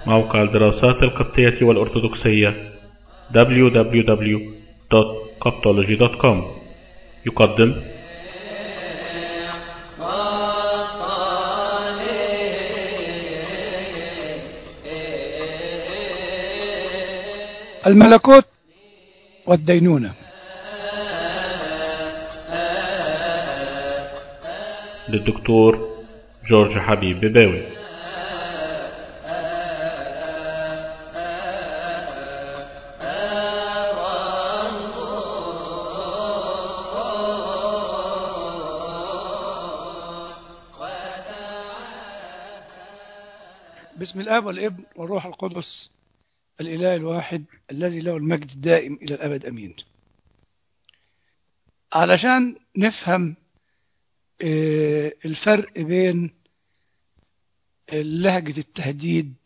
موقع الدراسات القبطية والأرثوذكسية www.coptology.com يقدم الملكوت والدينونة. للدكتور جورج حبيب بباوي. بسم الآب والابن والروح القدس الإله الواحد الذي له المجد الدائم إلى الأبد أمين. علشان نفهم الفرق بين لهجة التهديد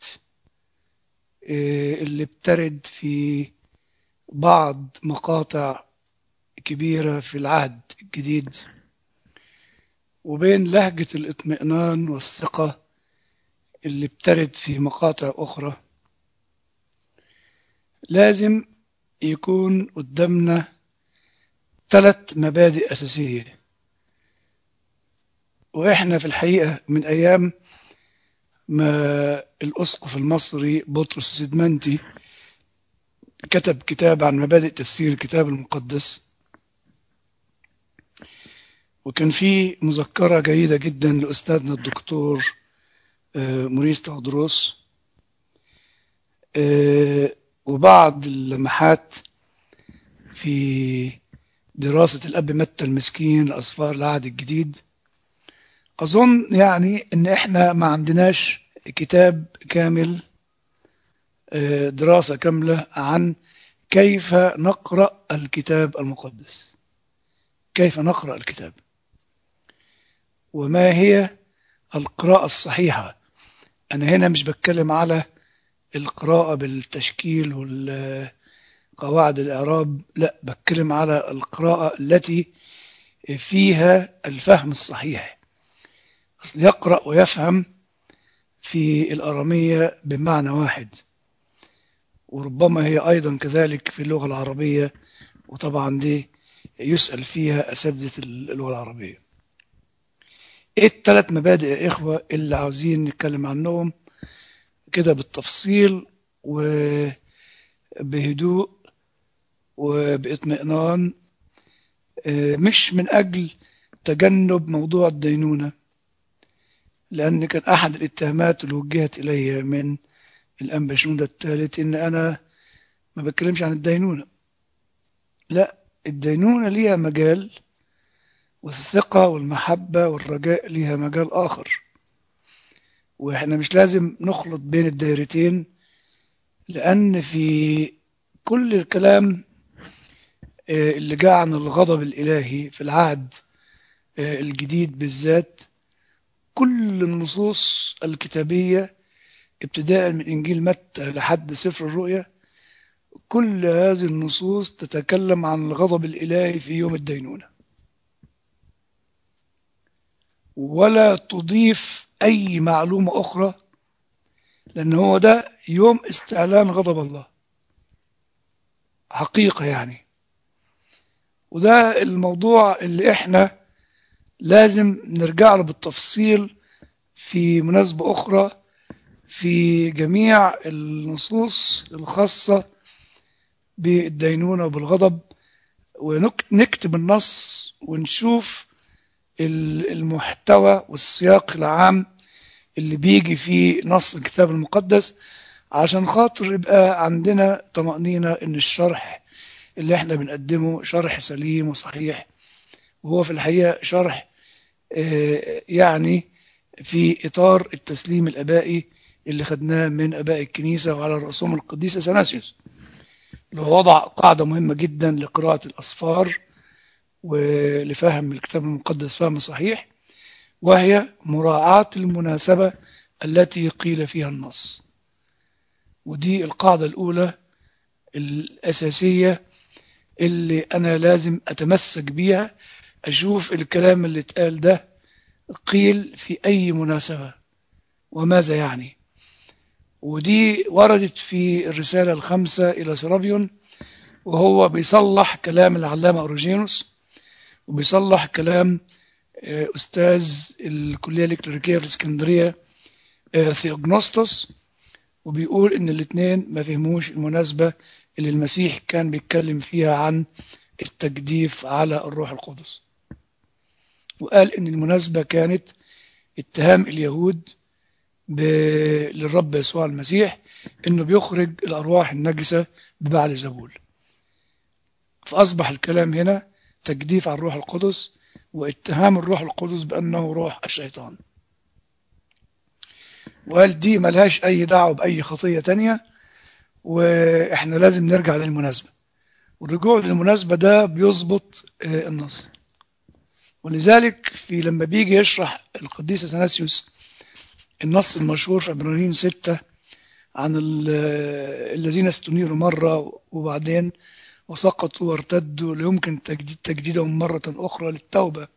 اللي بترد في بعض مقاطع كبيرة في العهد الجديد وبين لهجة الاطمئنان والثقة اللي بترد في مقاطع أخرى، لازم يكون قدامنا 3 مبادئ أساسية. وإحنا في الحقيقة من أيام ما الأسقف المصري بطرس السدمنتي كتب كتاب عن مبادئ تفسير الكتاب المقدس، وكان فيه مذكرة جيدة جدا لأستاذنا الدكتور موريس تودروس، وبعض اللمحات في دراسة الأب متى المسكين لأسفار العهد الجديد. أظن يعني إن إحنا ما عندناش كتاب كامل، دراسة كاملة عن كيف نقرأ الكتاب المقدس، كيف نقرأ الكتاب وما هي القراءة الصحيحة. أنا هنا مش بتكلم على القراءة بالتشكيل والقواعد الإعراب، لا، بتكلم على القراءة التي فيها الفهم الصحيح. أصل يقرأ ويفهم في الأرامية بمعنى واحد، وربما هي أيضا كذلك في اللغة العربية، وطبعا دي يسأل فيها أساتذة اللغة العربية. إيه ال3 مبادئ يا إخوة اللي عاوزين نتكلم عنهم كده بالتفصيل وبهدوء وباطمئنان، مش من أجل تجنب موضوع الدينونة، لأن كان أحد الاتهامات اللي وجهت إلي من الأنبا شنودة الثالث إن أنا ما بتكلمش عن الدينونة. لا، الدينونة ليها مجال، والثقة والمحبة والرجاء ليها مجال آخر، وإحنا مش لازم نخلط بين الدائرتين، لأن في كل الكلام اللي جاء عن الغضب الإلهي في العهد الجديد بالذات، كل النصوص الكتابية ابتداء من إنجيل متى لحد سفر الرؤيا، كل هذه النصوص تتكلم عن الغضب الإلهي في يوم الدينونة، ولا تضيف أي معلومة أخرى، لأن هو ده يوم استعلان غضب الله حقيقة يعني. وده الموضوع اللي إحنا لازم نرجع له بالتفصيل في مناسبة أخرى في جميع النصوص الخاصة بالدينونة وبالغضب، ونكتب النص ونشوف المحتوى والسياق العام اللي بيجي في نص الكتاب المقدس، عشان خاطر يبقى عندنا طمأنينة إن الشرح اللي احنا بنقدمه شرح سليم وصحيح، وهو في الحقيقة شرح يعني في إطار التسليم الآبائي اللي خدناه من آباء الكنيسة وعلى رأسهم القديس أثناسيوس، اللي وضع قاعدة مهمة جدا لقراءة الأسفار ولفهم الكتاب المقدس فهم صحيح، وهي مراعاة المناسبة التي قيل فيها النص. ودي القاعدة الأولى الأساسية اللي أنا لازم أتمسك بيها، أشوف الكلام اللي اتقال ده قيل في أي مناسبة وماذا يعني. ودي وردت في الرسالة الخامسة إلى سرابيون، وهو بيصلح كلام العلامة أوروجينوس، وبيصلح كلام أستاذ الكلية الإلكتريكية في الإسكندرية ثيوغنوستوس، وبيقول إن الاثنين ما فهموش المناسبة اللي المسيح كان بيتكلم فيها عن التجديف على الروح القدس، وقال إن المناسبة كانت اتهام اليهود للرب يسوع المسيح إنه بيخرج الأرواح النجسة ببعل زبول. فأصبح الكلام هنا تجديف على الروح القدس واتهام الروح القدس بأنه روح الشيطان، وقال دي ملهاش أي دعوة بأي خطية تانية، وإحنا لازم نرجع للمناسبة، والرجوع للمناسبة ده بيظبط النص. ولذلك لما بيجي يشرح القديس اثناسيوس النص المشهور في عبرانيين 6 عن الذين استنيروا مرة وبعدين وسقطوا وارتدوا ليمكن تجديدهم مرة أخرى للتوبة،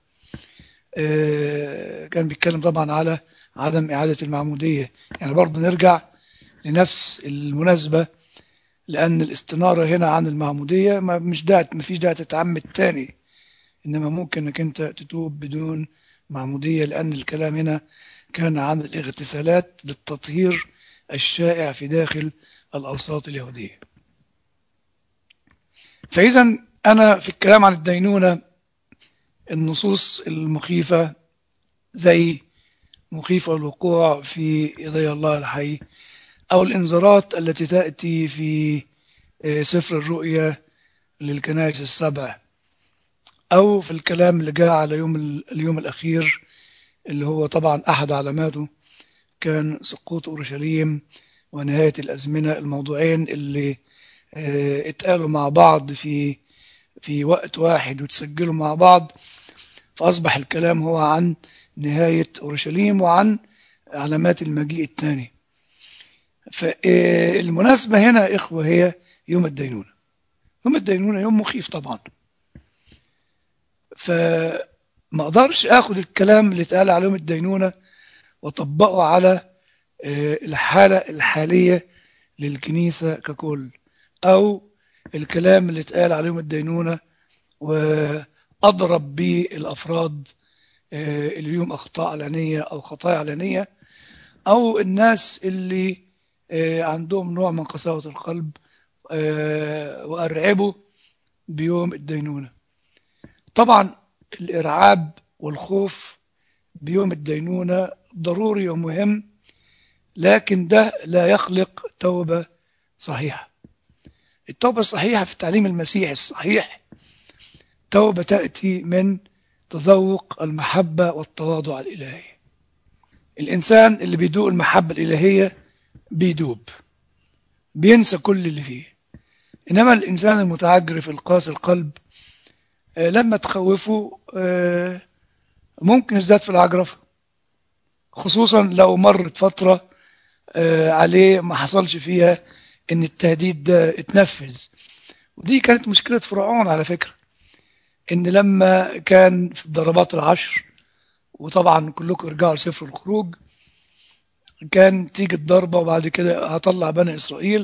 كان بيتكلم طبعا على عدم إعادة المعمودية. يعني برضو نرجع لنفس المناسبة، لأن الاستنارة هنا عن المعمودية مفيش داعي تتعمد تاني، إنما ممكن أنك أنت تتوب بدون معمودية، لأن الكلام هنا كان عن الاغتسالات للتطهير الشائع في داخل الأوساط اليهودية. فإذا أنا في الكلام عن الدينونة النصوص المخيفة زي مخيف الوقوع في يدي الله الحي، أو الإنذارات التي تأتي في سفر الرؤيا للكنائس السبع، أو في الكلام اللي جاء على اليوم الأخير اللي هو طبعا أحد علاماته كان سقوط أورشليم ونهاية الأزمنة، الموضوعين اللي اتقالوا مع بعض في وقت واحد وتسجلوا مع بعض، فأصبح الكلام هو عن نهاية أورشليم وعن علامات المجيء الثاني. فالمناسبة هنا إخوة هي يوم الدينونة. يوم الدينونة يوم مخيف طبعا، فما أقدرش أخذ الكلام اللي اتقال على يوم الدينونة وطبقه على الحالة الحالية للكنيسة ككل، أو الكلام اللي اتقال على يوم الدينونة وأضرب به الأفراد اللي لهم أخطاء علنية أو خطايا علنية، أو الناس اللي عندهم نوع من قساوة القلب وأرعبوا بيوم الدينونة. طبعا الإرعاب والخوف بيوم الدينونة ضروري ومهم، لكن ده لا يخلق توبة صحيحة. التوبة الصحيحة في تعليم المسيح الصحيح توبة تأتي من تذوق المحبة والتواضع الإلهي. الإنسان اللي بيدوق المحبة الإلهية بيدوب، بينسى كل اللي فيه. إنما الإنسان المتعجرف القاسي القلب لما تخوفه ممكن يزداد في العجرفة، خصوصا لو مرت فترة عليه ما حصلش فيها إن التهديد ده اتنفذ. ودي كانت مشكلة فرعون على فكرة، إن لما كان في الضربات العشر، وطبعا كلكم ارجعوا لسفر الخروج، كان تيجي الضربة وبعد كده هطلع بني إسرائيل،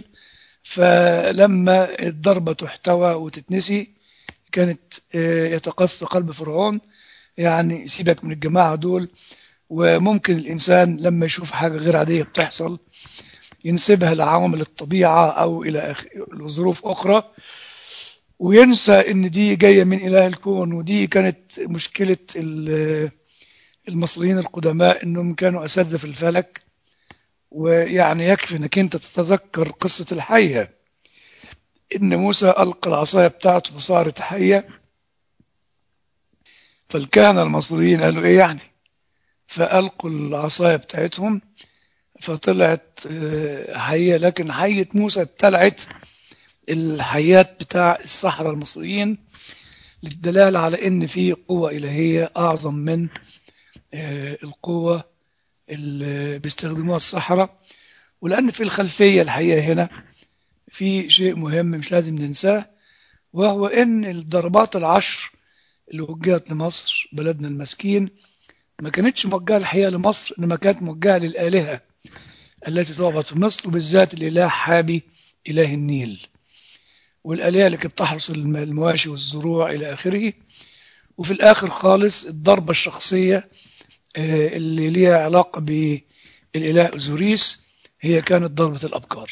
فلما الضربة تحتوى وتتنسي كانت يتقسى قلب فرعون، يعني سيبك من الجماعة دول. وممكن الإنسان لما يشوف حاجة غير عادية بتحصل ينسبها لعوامل الطبيعة أو إلى ظروف أخرى، وينسى إن دي جاية من إله الكون. ودي كانت مشكلة المصريين القدماء، إنهم كانوا أساتذة في الفلك. ويعني يكفي إنك أنت تتذكر قصة الحية، إن موسى ألقى العصاية بتاعته فصارت حية، فالكهنة المصريين قالوا إيه يعني، فألقوا العصاية بتاعتهم فطلعت حية، لكن حية موسى ابتلعت الحيات بتاع السحرة المصريين، للدلالة على إن في قوة إلهية أعظم من القوة اللي بيستخدموها السحرة. ولأن في الخلفية الحقيقة هنا في شيء مهم مش لازم ننساه، وهو إن الضربات العشر اللي وجهت لمصر بلدنا المسكين ما كانتش موجهة الحقيقة لمصر، إنما كانت موجهة للآلهة التي تعبد في مصر، وبالذات الإله حابي إله النيل، والآلهة اللي كانت بتحرس المواشي والزروع إلى آخره. وفي الآخر خالص الضربة الشخصية اللي ليها علاقة بالإله أوزوريس هي كانت ضربة الأبكار.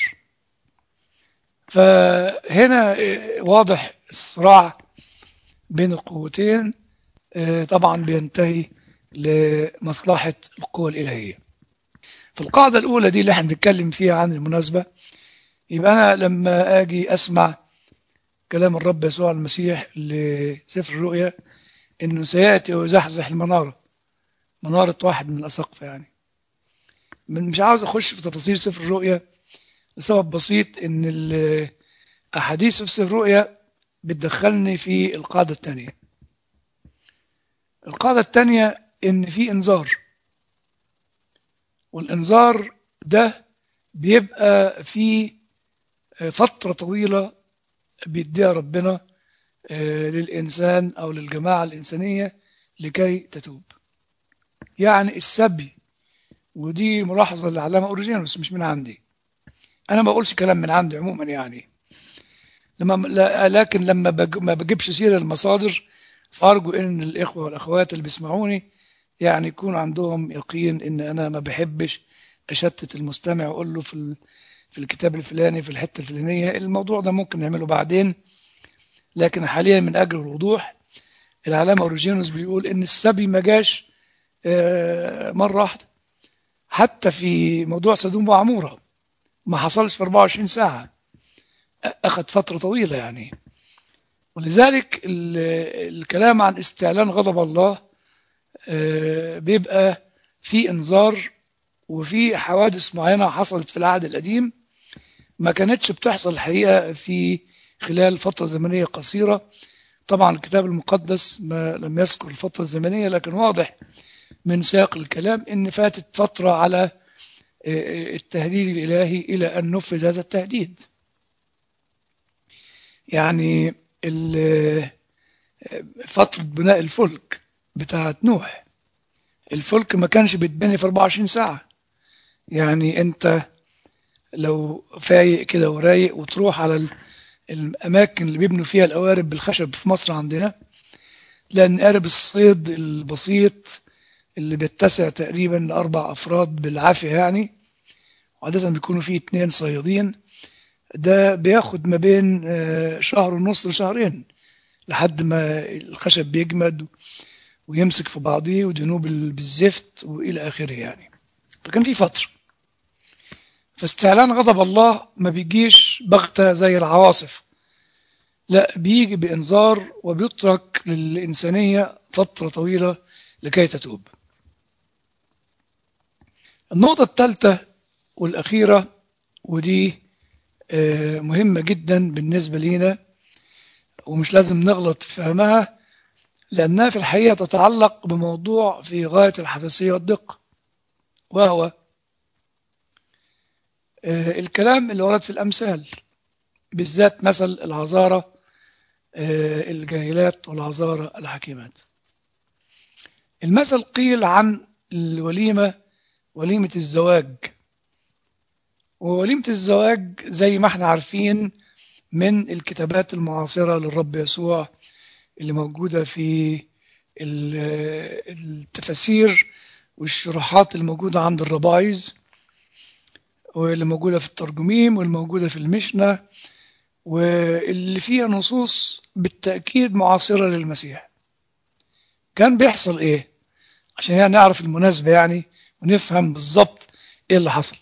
فهنا واضح الصراع بين القوتين طبعا بينتهي لمصلحة القوى الإلهية. في القاعدة الأولى دي اللي احنا بنتكلم فيها عن المناسبة، يبقى أنا لما أجي أسمع كلام الرب يسوع المسيح لسفر الرؤيا إنه سيأتي ويزحزح المنارة، منارة واحد من الأساقفة يعني. مش عاوز أخش في تفاصيل سفر الرؤيا لسبب بسيط، إن الأحاديث في سفر الرؤيا بتدخلني في القاعدة الثانية. القاعدة الثانية إن في إنذار، والإنذار ده بيبقى في فترة طويلة بيديها ربنا للإنسان أو للجماعة الإنسانية لكي تتوب. يعني السبي، ودي ملاحظة للعلامة أوريجينوس مش من عندي، أنا ما بقولش كلام من عندي عموما يعني، لكن لما ما بجيبش سيرة المصادر، فأرجو إن الإخوة والأخوات اللي بيسمعوني يعني يكون عندهم يقين إن أنا ما بحبش أشتت المستمع وأقول له في الكتاب الفلاني في الحتة الفلانية. الموضوع ده ممكن نعمله بعدين، لكن حاليا من أجل الوضوح العلامة أوريجينوس بيقول إن السبي ما جاش مرة واحدة. حتى في موضوع سدوم وعمورة ما حصلش في 24 ساعة، أخذ فترة طويلة يعني. ولذلك الكلام عن استعلان غضب الله بيبقى في إنذار، وفي حوادث معينة حصلت في العهد القديم ما كانتش بتحصل الحقيقة في خلال فترة زمنية قصيرة. طبعا الكتاب المقدس ما لم يذكر الفترة الزمنية، لكن واضح من سياق الكلام إن فاتت فترة على التهديد الإلهي إلى أن نفذ هذا التهديد. يعني فترة بناء الفلك بتاعت نوح، الفلك ما كانش بيتبني في 24 ساعة. يعني أنت لو فايق كده ورايق وتروح على الأماكن اللي بيبنوا فيها القوارب بالخشب في مصر عندنا، لأن قارب الصيد البسيط اللي بيتسع تقريبا ل4 أفراد بالعافية يعني، وعادة بيكونوا فيه 2 صيادين، ده بياخد ما بين 1.5 شهر لشهرين لحد ما الخشب بيجمد ويمسك في بعضيه ودهنوه بالزفت وإلى آخره يعني. فكان في فترة. فاستعلان غضب الله ما بيجيش بغتة زي العواصف، لا، بيجي بإنذار وبيترك للإنسانية فترة طويلة لكي تتوب. النقطة الثالثة والأخيرة، ودي مهمة جدا بالنسبة لنا ومش لازم نغلط في فهمها، لأنها في الحقيقة تتعلق بموضوع في غاية الحساسية والدقة، وهو الكلام اللي ورد في الأمثال، بالذات مثل العذارى الجاهلات والعذارى الحكيمات. المثل قيل عن الوليمة وليمة الزواج، ووليمة الزواج زي ما احنا عارفين من الكتابات المعاصرة للرب يسوع اللي موجودة في التفاسير والشروحات الموجودة عند الربايز، واللي موجودة في الترجميم، واللي موجودة في المشنة، واللي فيها نصوص بالتأكيد معاصرة للمسيح. كان بيحصل ايه عشان يعني نعرف المناسبة يعني ونفهم بالظبط ايه اللي حصل.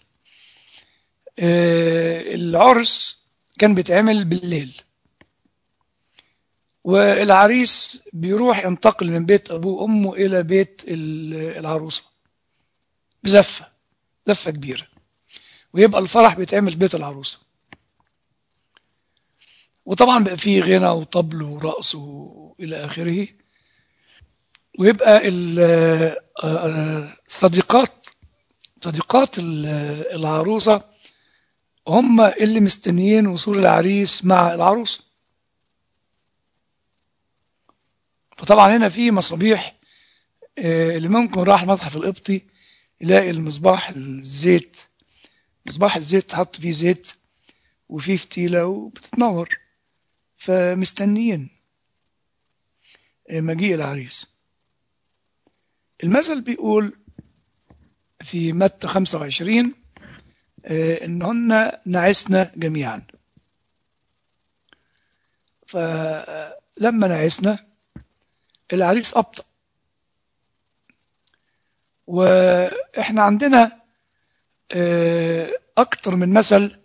العرس كان بيتعمل بالليل، والعريس بيروح ينتقل من بيت أبوه وأمه إلى بيت العروسة بزفة كبيرة، ويبقى الفرح بيتعمل في بيت العروسة. وطبعا بقى فيه غنى وطبل ورقص وإلى آخره. ويبقى صديقات العروسة هم اللي مستنيين وصول العريس مع العروسة. فطبعا هنا في مصابيح، اللي ممكن راح المتحف القبطي يلاقي المصباح الزيت مصباح الزيت تحط فيه زيت وفيه فتيلة وبتتنور، فمستنيين مجيء العريس. المثل بيقول في متى 25 إنهن نعسنا جميعا. فلما نعسنا العريس أبطأ. وإحنا عندنا أكتر من مثل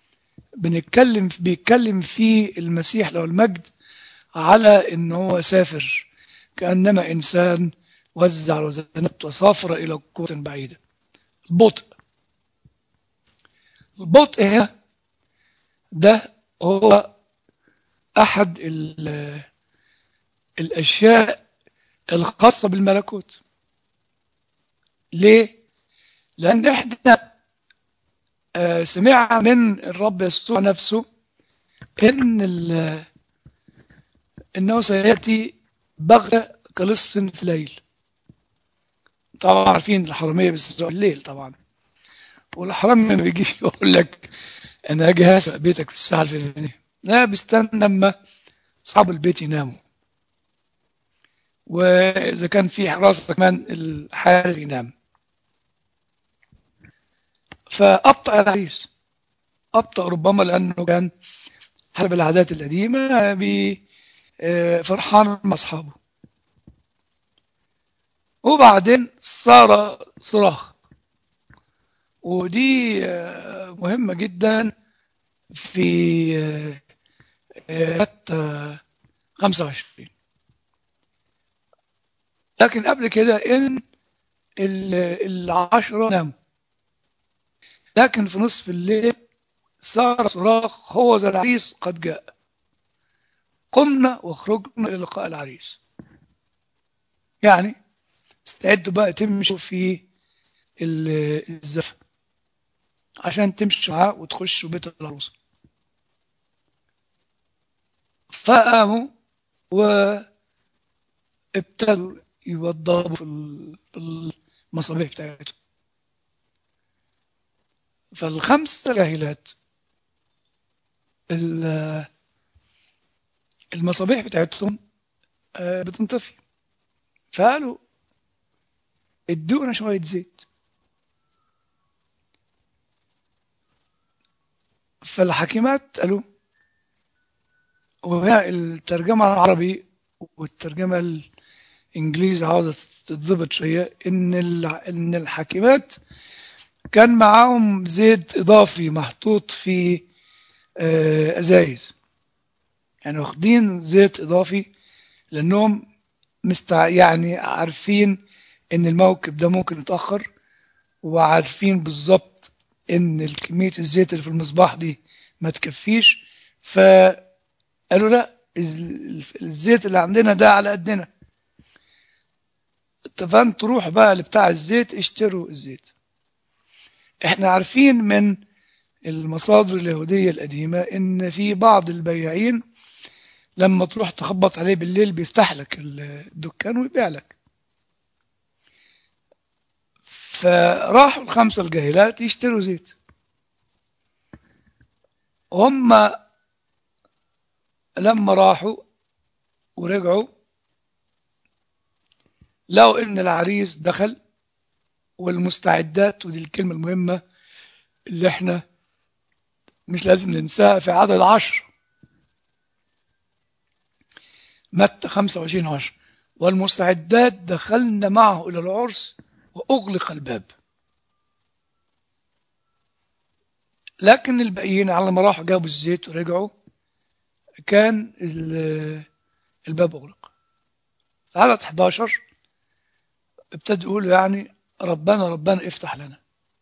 بيتكلم فيه المسيح له المجد على إنه هو سافر، كأنما إنسان وزع الوزنات وسافر إلى قوة بعيدة. البطء هنا ده هو أحد الأشياء الخاصة بالملكوت. ليه؟ لأن إحنا سمع من الرب يسوع نفسه إنه سيأتي بغتة كلص في الليل. طبعا عارفين الحرامية بيسرقوا الليل طبعا، والحرامي ما بيجيش يقول لك أنا هاجي هسرق بيتك في الساعة الفلانية، لا، بيستنى لما أصحاب البيت يناموا، وإذا كان في حراسة كمان الحارس ينام. فأبطأ العريس، أبطأ ربما لأنه كان حسب العادات القديمة فرحان مع أصحابه. وبعدين صار صراخ، ودي مهمة جدا في متى 25. لكن قبل كده إن العشرة ناموا، لكن في نصف الليل صار صراخ هو ذا العريس قد جاء، قمنا وخرجنا للقاء العريس. يعني استعدوا بقى تمشوا في الزفة عشان تمشوا معاه وتخشوا بيت العروسة. فقاموا وابتدوا يوضبوا في المصابيح بتاعتهم. فالخمس راهلات المصابيح بتاعتهم بتنطفي، فقالوا ادونا شوية زيت. فالحكيمات قالوا، وهنا الترجمة العربي والترجمة الإنجليزي عاوزة تتضبط شوية، إن الحكيمات كان معاهم زيت إضافي محطوط في أزايز، يعني واخدين زيت إضافي لأنهم يعني عارفين إن الموكب ده ممكن يتأخر، وعارفين بالظبط إن كمية الزيت اللي في المصباح دي ما تكفيش. فقالوا لا، الزيت اللي عندنا ده على قدنا، فانتوا روح بقى لبتاع الزيت اشتروا الزيت. احنا عارفين من المصادر اليهودية القديمة ان في بعض البياعين لما تروح تخبط عليه بالليل بيفتح لك الدكان ويبيع لك. فراحوا الخمسة الجاهلات يشتروا زيت، هم لما راحوا ورجعوا لقوا ان العريس دخل، والمستعدات، ودي الكلمة المهمة اللي احنا مش لازم ننساها في عدد 10 متى 25:10، والمستعدات دخلنا معه إلى العرس وأغلق الباب. لكن الباقيين على ما راحوا جابوا الزيت ورجعوا كان الباب أغلق. في عدد 11 ابتدوا يقولوا يعني ربنا ربنا افتح لنا.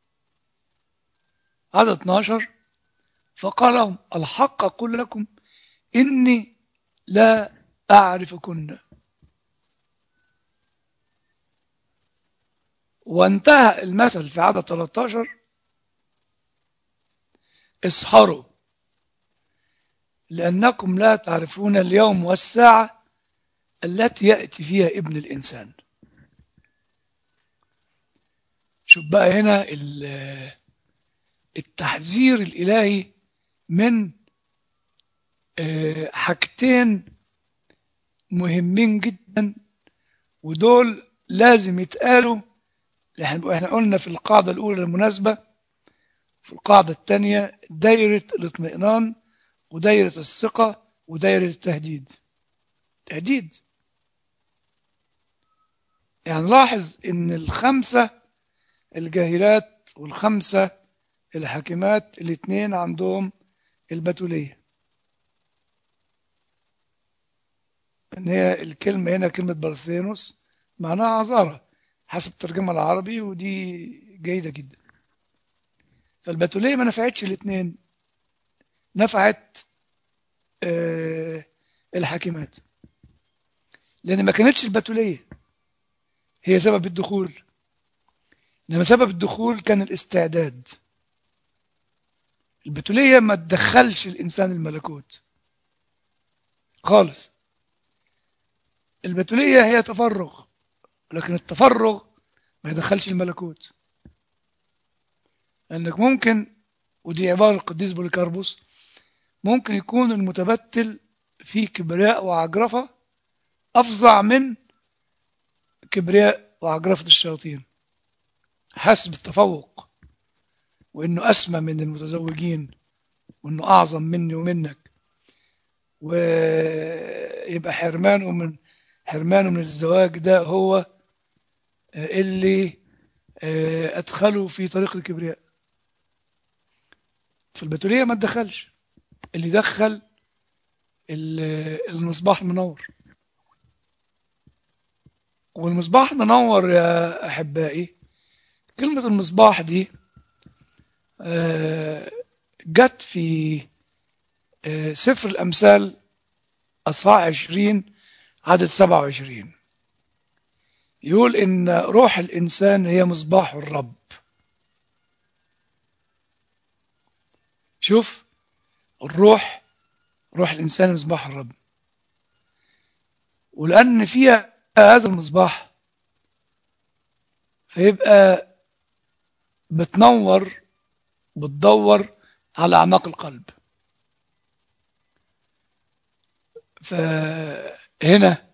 عدد 12 فقال لهم الحق أقول لكم إني لا أعرفكن. وانتهى المثل في عدد 13 اسحروا لأنكم لا تعرفون اليوم والساعة التي يأتي فيها ابن الإنسان. شوف بقى هنا التحذير الإلهي من حاجتين مهمين جدا، ودول لازم يتقالوا. احنا قلنا في القاعدة الأولى المناسبة، في القاعدة الثانية دايرة الاطمئنان ودايرة الثقة ودايرة التهديد. تهديد يعني لاحظ ان الخمسة الجاهلات والخمسة الحاكمات الاثنين عندهم البتولية. ان هي الكلمة هنا كلمة بارثينوس معناها عذارة حسب الترجمة العربي، ودي جيدة جدا. فالبتولية ما نفعتش الاثنين، نفعت الحاكمات، لان ما كانتش البتولية هي سبب الدخول، انما سبب الدخول كان الاستعداد. البتولية ما تدخلش الانسان الملكوت خالص. البتولية هي تفرغ، لكن التفرغ ما يدخلش الملكوت. لانك ممكن، ودي عبارة القديس بوليكاربوس، ممكن يكون المتبتل فيه كبرياء وعجرفة أفظع من كبرياء وعجرفة الشياطين، حسب التفوق، وإنه أسمى من المتزوجين، وإنه أعظم مني ومنك، ويبقى حرمانه من الزواج ده هو اللي أدخله في طريق الكبرياء. في البتولية ما تدخلش، اللي دخل المصباح المنور. والمصباح المنور يا أحبائي، كلمة المصباح دي جت في سفر الأمثال أصحاح 20 عدد 27، يقول إن روح الإنسان هي مصباح الرب. شوف، روح الإنسان مصباح الرب، ولأن فيها هذا المصباح فيبقى بتدور على أعماق القلب. فهنا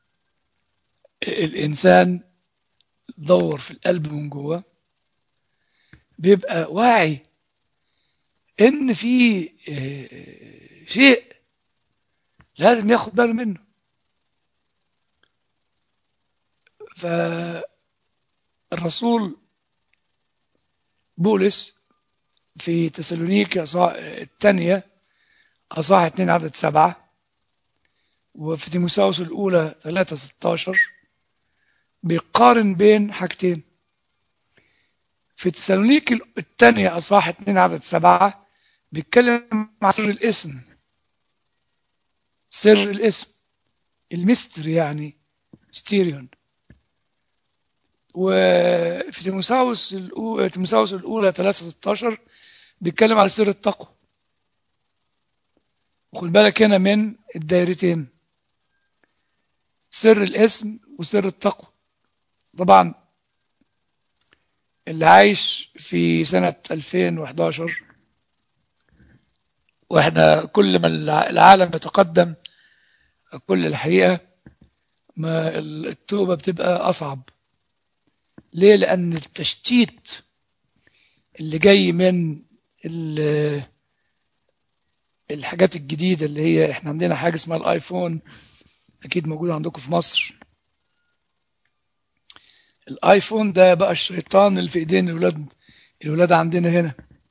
الإنسان دور في القلب من جوه، بيبقى واعي إن في شيء لازم ياخد باله منه. فالرسول بولس في تسالونيكي الثانية أصحاح 2 عدد 7، وفي تيموثاوس الأولى 3:16 بيقارن بين حاجتين. في تسالونيكي الثانية أصحاح 2 عدد 7 بيتكلم عن سر الاسم، سر الاسم، الميستري يعني ستيريون. وفي تيموثاوس الأولى 3:16 بيتكلم على سر التقوى. وخد بالك هنا من الدايرتين، سر الاسم وسر التقوى. طبعا اللي عايش في سنة 2011 واحنا كل ما العالم يتقدم كل الحقيقة ما التوبة بتبقى أصعب. ليه؟ لأن التشتيت اللي جاي من الحاجات الجديدة اللي هي احنا عندنا حاجة اسمها الايفون، اكيد موجود عندكم في مصر. الايفون ده بقى الشيطان اللي في ايدين الولاد عندنا هنا.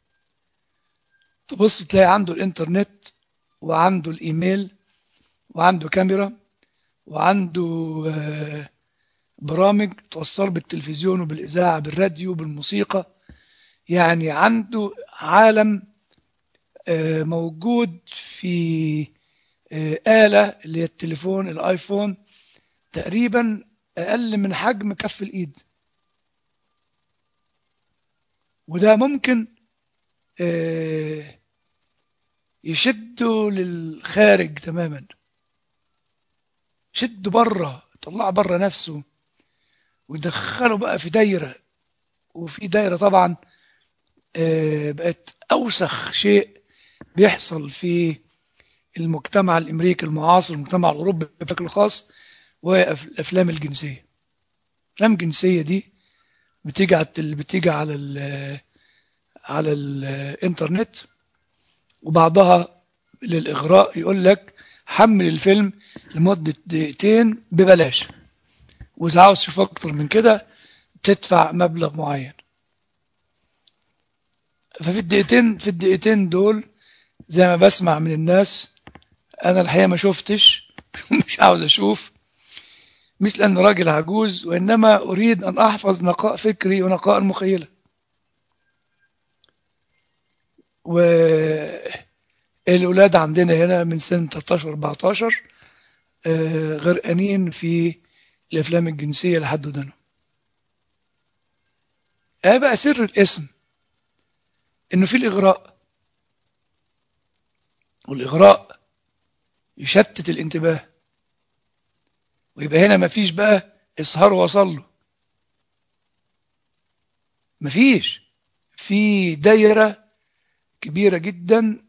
تبص تلاقي عنده الانترنت وعنده الايميل وعنده كاميرا وعنده برامج توصل بالتلفزيون وبالاذاعه بالراديو بالموسيقى. يعني عنده عالم موجود في آلة اللي هي التليفون الايفون تقريبا أقل من حجم كف الإيد. وده ممكن يشده للخارج تماما، يشده بره، يطلعه بره نفسه ويدخله بقى في دايرة. وفي دايرة طبعا بقت أوسخ شيء بيحصل في المجتمع الأمريكي المعاصر، المجتمع الأوروبي بشكل خاص، وهي الأفلام الجنسية. الأفلام الجنسية دي بتيجي على الإنترنت، وبعضها للإغراء يقول لك حمل الفيلم لمدة دقيقتين ببلاش، وإذا عاوز تشوف أكتر من كده تدفع مبلغ معين. ففي الدقيقتين دول زي ما بسمع من الناس، أنا الحقيقة ما شفتش مش عاوز أشوف، مش لأن راجل عجوز، وإنما أريد أن أحفظ نقاء فكري ونقاء المخيلة. والأولاد عندنا هنا من سن 13-14 غرقانين في الأفلام الجنسية لحد دنا. بقى سر الاسم إنه في الإغراء، والإغراء يشتت الانتباه، ويبقى هنا مفيش بقى إسهار وصل له، مفيش، في دايرة كبيرة جدا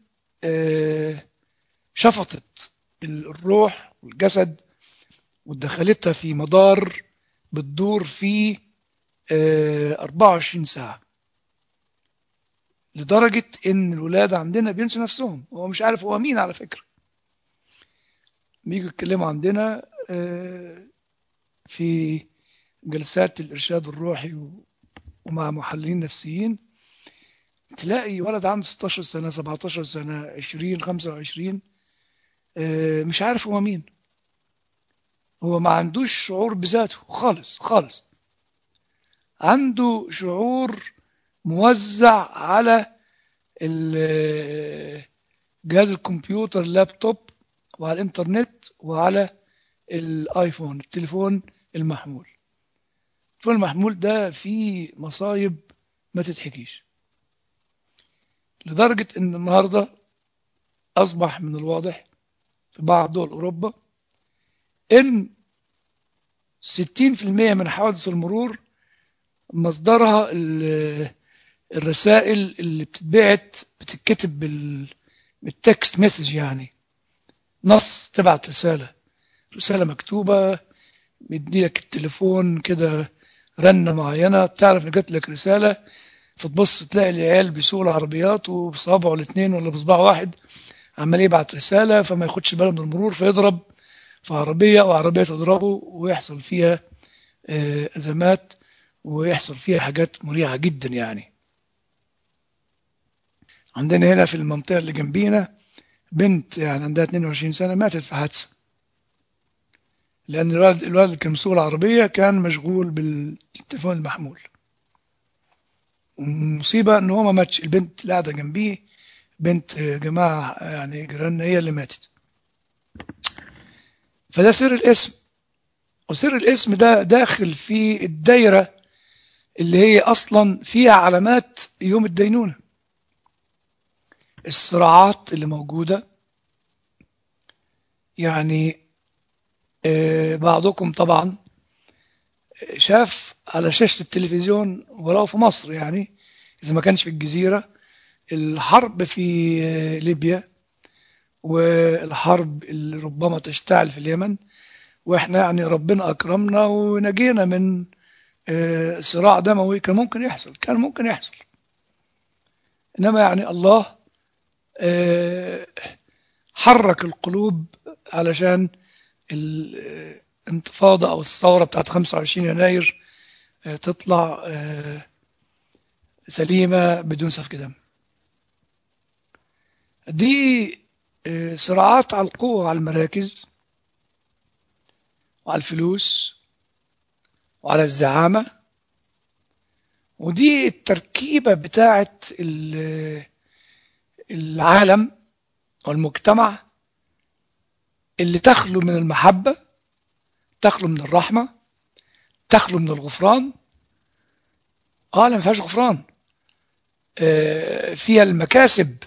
شفطت الروح والجسد ودخلتها في مدار بتدور في 24 ساعة، لدرجة إن الولاد عندنا بينسوا نفسهم، هو مش عارف هو مين على فكرة. بيجوا يتكلموا عندنا في جلسات الإرشاد الروحي ومع محللين نفسيين، تلاقي ولد عنده 16 سنة 17 سنة 20 25 مش عارف هو مين، هو ما عندوش شعور بذاته خالص خالص، عنده شعور موزع على جهاز الكمبيوتر، اللابتوب، وعلى الانترنت، وعلى الايفون، التليفون المحمول. التليفون المحمول ده فيه مصايب ما تتحكيش، لدرجة ان النهاردة اصبح من الواضح في بعض دول اوروبا ان 60% من حوادث المرور مصدرها الرسائل اللي بتتكتب بالتكست مسج، يعني نص، تبعت رسالة مكتوبة، بيديلك التليفون كده رنة معينة تعرف ان جات لك رسالة، فتبص تلاقي العيال بيسوقوا العربيات وبصابعه الاثنين ولا بصباع واحد عمال يبعت رسالة، فما ياخدش باله من المرور فيضرب في عربية وعربية تضربه ويحصل فيها أزمات ويحصل فيها حاجات مريعة جدا. يعني عندنا هنا في المنطقة اللي جنبينا بنت يعني عندها 22 سنة ماتت في حادثة، لأن الولد اللي كان مسؤول العربية كان مشغول بالتليفون المحمول. المصيبة إن هو ما ماتش، البنت اللي قاعدة جنبيه بنت جماعة يعني جيراننا هي اللي ماتت. فده سر الاسم، وسر الاسم ده داخل في الدايرة اللي هي أصلا فيها علامات يوم الدينونة، الصراعات اللي موجودة. يعني بعضكم طبعا شاف على شاشة التلفزيون ولو في مصر، يعني إذا ما كانش في الجزيرة، الحرب في ليبيا والحرب اللي ربما تشتعل في اليمن، وإحنا يعني ربنا أكرمنا ونجينا من صراع دموي كان ممكن يحصل، إنما يعني الله حرك القلوب علشان الانتفاضة أو الثورة بتاعت 25 يناير تطلع سليمة بدون سفك دم. دي صراعات على القوة وعلى المراكز وعلى الفلوس وعلى الزعامة، ودي التركيبة بتاعت العالم والمجتمع اللي تخلو من المحبة، تخلو من الرحمة، تخلو من الغفران. لا ما فيهاش غفران، فيها المكاسب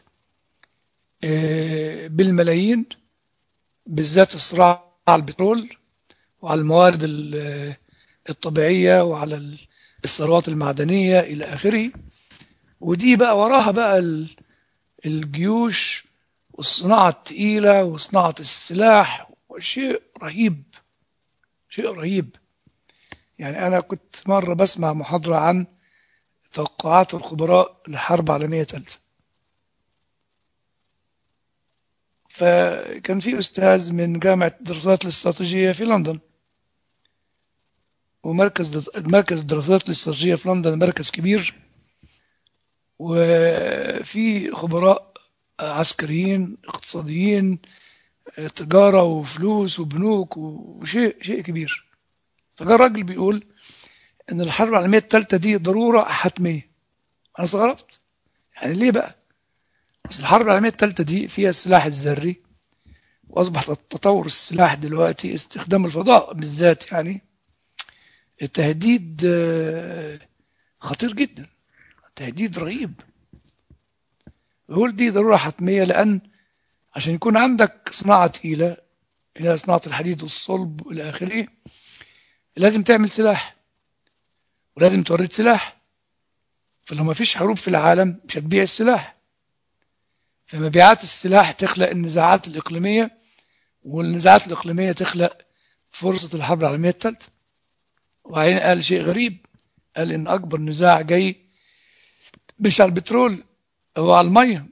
بالملايين، بالذات الصراع على البترول وعلى الموارد الطبيعية وعلى الثروات المعدنية إلى آخره. ودي بقى وراها بقى الجيوش والصناعة التقيلة وصناعة السلاح، وشيء رهيب، شيء رهيب. يعني أنا كنت مرة بسمع محاضرة عن توقعات الخبراء لحرب عالمية ثالثة، فكان في أستاذ من جامعة الدراسات الاستراتيجية في لندن، مركز الدراسات الاستراتيجية في لندن مركز كبير، وفي خبراء عسكريين، اقتصاديين، تجارة وفلوس وبنوك وشيء كبير. فجاء راجل بيقول إن الحرب العالمية الثالثة دي ضرورة حتمية. أنا استغربت، يعني ليه بقى؟ بس الحرب العالمية الثالثة دي فيها السلاح الذري، وأصبح تطور السلاح دلوقتي استخدام الفضاء بالذات، يعني التهديد خطير جدا، تهديد رهيب. بقول دي ضرورة حتمية، لأن عشان يكون عندك صناعة تقيلة إلى صناعة الحديد والصلب إلى آخره، لازم تعمل سلاح ولازم تورد سلاح. فلو ما فيش حروب في العالم مش هتبيع السلاح، فمبيعات السلاح تخلق النزاعات الإقليمية، والنزاعات الإقليمية تخلق فرصة الحرب العالمية الثالثة. وبعدين قال شيء غريب، قال إن أكبر نزاع جاي مش على البترول، هو على المية.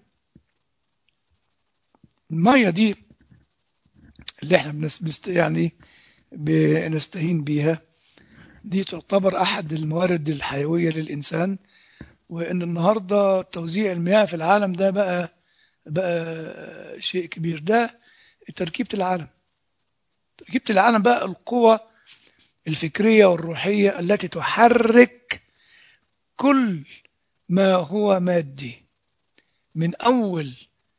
المية دي اللي احنا يعني بنستهين بيها، دي تعتبر أحد الموارد الحيوية للإنسان، وإن النهاردة توزيع المياه في العالم ده بقى شيء كبير. ده تركيبة العالم، تركيبة العالم بقى القوة الفكرية والروحية التي تحرك كل ما هو مادي، من أول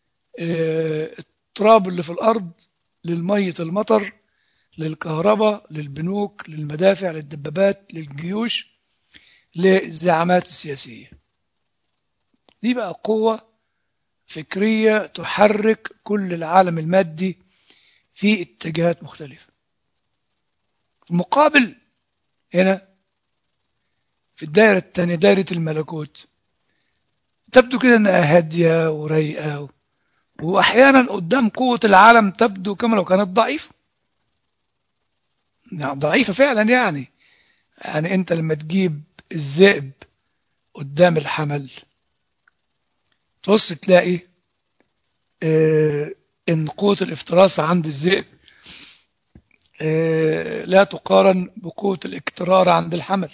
التراب اللي في الأرض، للمية المطر، للكهرباء، للبنوك، للمدافع، للدبابات، للجيوش، للزعامات السياسية. دي بقى قوة فكرية تحرك كل العالم المادي في اتجاهات مختلفة. في المقابل هنا في الدائرة الثانية، دائرة الملكوت، تبدو كده انها هادية ورايقة، واحيانا قدام قوة العالم تبدو كما لو كانت ضعيفة. يعني ضعيفة فعلا، يعني انت لما تجيب الذئب قدام الحمل، تبص تلاقي ان قوة الافتراس عند الذئب لا تقارن بقوة الاكترار عند الحمل.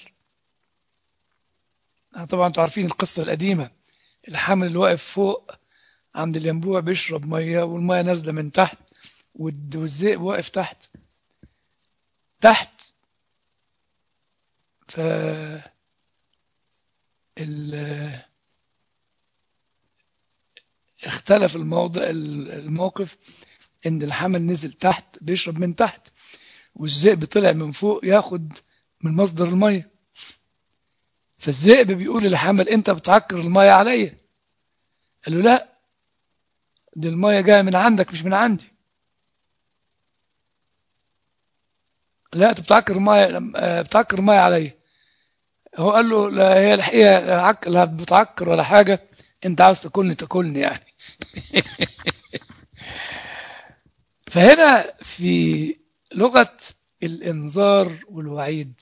طبعا انتوا عارفين القصة القديمة، الحمل اللي واقف فوق عند الينبوع بيشرب مية، والمية نازلة من تحت، والذئب واقف تحت. ف اختلف الموقف، ان الحمل نزل تحت بيشرب من تحت، والذئب طلع من فوق ياخد من مصدر المية. فالذئب بيقول للحمل انت بتعكر المية عليا. قال له لا، دي المية جاية من عندك مش من عندي. لا، انت بتعكر المية عليا. هو قال له لا، هي الحقيقة لا بتعكر ولا حاجة، انت عاوز تاكلني يعني. فهنا في لغة الإنذار والوعيد،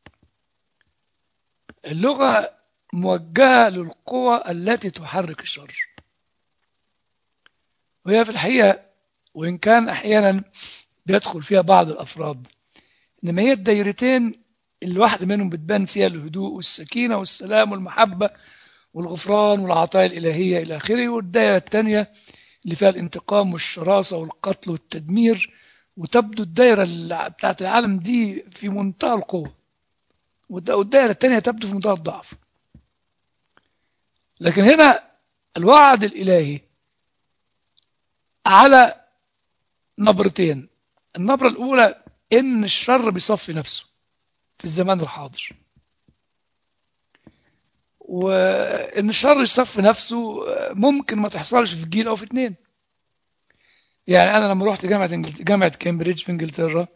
اللغة موجهة للقوى التي تحرك الشر. وهي في الحقيقة، وإن كان أحيانا بيدخل فيها بعض الأفراد، إنما هي الدايرتين اللي واحدة منهم بتبان فيها الهدوء والسكينة والسلام والمحبة والغفران والعطايا الإلهية إلى آخره، والدائرة الثانية اللي فيها الانتقام والشراسة والقتل والتدمير. وتبدو الدائرة بتاعت العالم دي في منتهى القوة، والدائرة الثانية تبدو في منتهى الضعف. لكن هنا الوعد الإلهي على نبرتين. النبرة الأولى إن الشر بيصفي نفسه في الزمان الحاضر، وإن الشر يصفي نفسه ممكن ما تحصلش في جيل أو في اتنين. يعني أنا لما رحت جامعة كامبريدج في إنجلترا،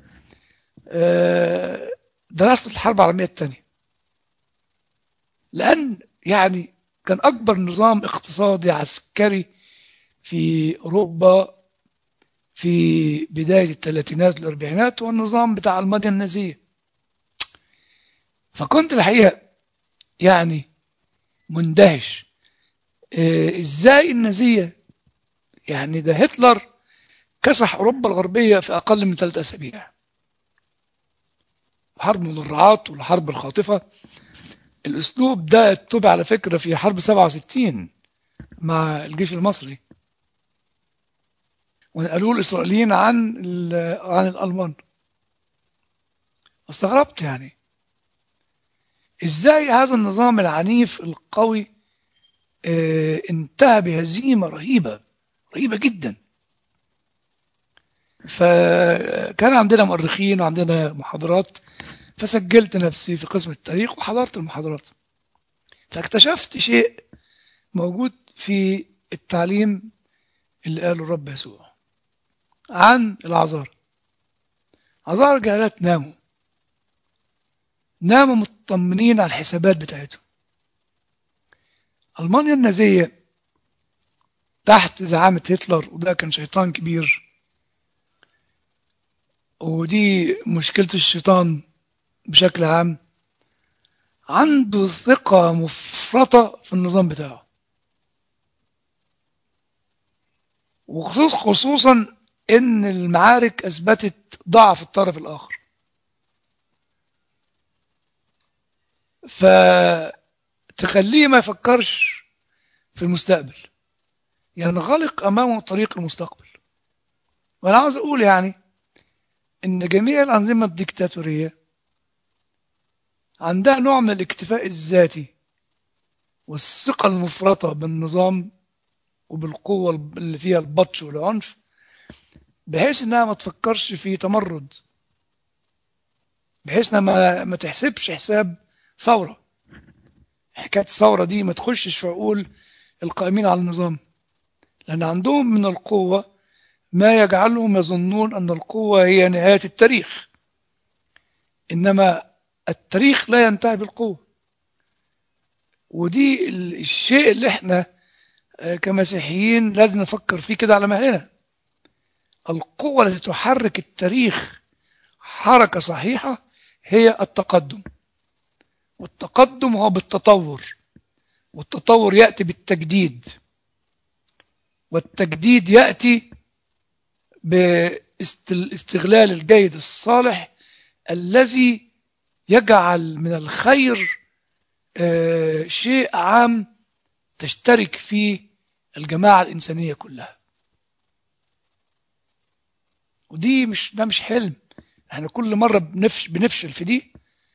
درست الحرب العالمية الثانية، لأن يعني كان أكبر نظام اقتصادي عسكري في أوروبا في بداية الثلاثينات والأربعينات، هو النظام بتاع ألمانيا النازية. فكنت الحقيقة يعني مندهش، إزاي النازية، يعني ده هتلر كسح أوروبا الغربية في أقل من 3 أسابيع. حرب مدرعات والحرب الخاطفة. الأسلوب ده اتبع على فكرة في حرب 67 مع الجيش المصري، ونقلوه الإسرائيليين عن الألمان. استغربت يعني إزاي هذا النظام العنيف القوي انتهى بهزيمة رهيبة رهيبة جدا. فكان عندنا مؤرخين وعندنا محاضرات، فسجلت نفسي في قسم التاريخ وحضرت المحاضرات، فاكتشفت شيء موجود في التعليم اللي قاله الرب يسوع عن العذارى. عذارى جهالات ناموا مطمنين على الحسابات بتاعتهم. ألمانيا النازية تحت زعامة هتلر، وده كان شيطان كبير، ودي مشكلة الشيطان بشكل عام، عنده ثقة مفرطة في النظام بتاعه، وخصوصا ان المعارك اثبتت ضعف الطرف الاخر، فتخليه ما يفكرش في المستقبل، ينغلق امامه طريق المستقبل. وانا عاوز اقول يعني ان جميع الانظمه الديكتاتوريه عندها نوع من الاكتفاء الذاتي والثقه المفرطه بالنظام وبالقوه اللي فيها البطش والعنف، بحيث انها ما تفكرش في تمرد، بحيث انها ما تحسبش حساب ثوره. حكايه الثوره دي ما تخشش في عقول القائمين على النظام، لان عندهم من القوه ما يجعلهم يظنون ان القوه هي نهايه التاريخ، انما التاريخ لا ينتهي بالقوه. ودي الشيء اللي احنا كمسيحيين لازم نفكر فيه كده على مهلنا. القوة التي تحرك التاريخ حركة صحيحة هي التقدم، والتقدم هو بالتطور، والتطور يأتي بالتجديد، والتجديد يأتي باستغلال الجيد الصالح الذي يجعل من الخير شيء عام تشترك فيه الجماعة الإنسانية كلها. ودي ده مش حلم، احنا كل مرة بنفشل في دي،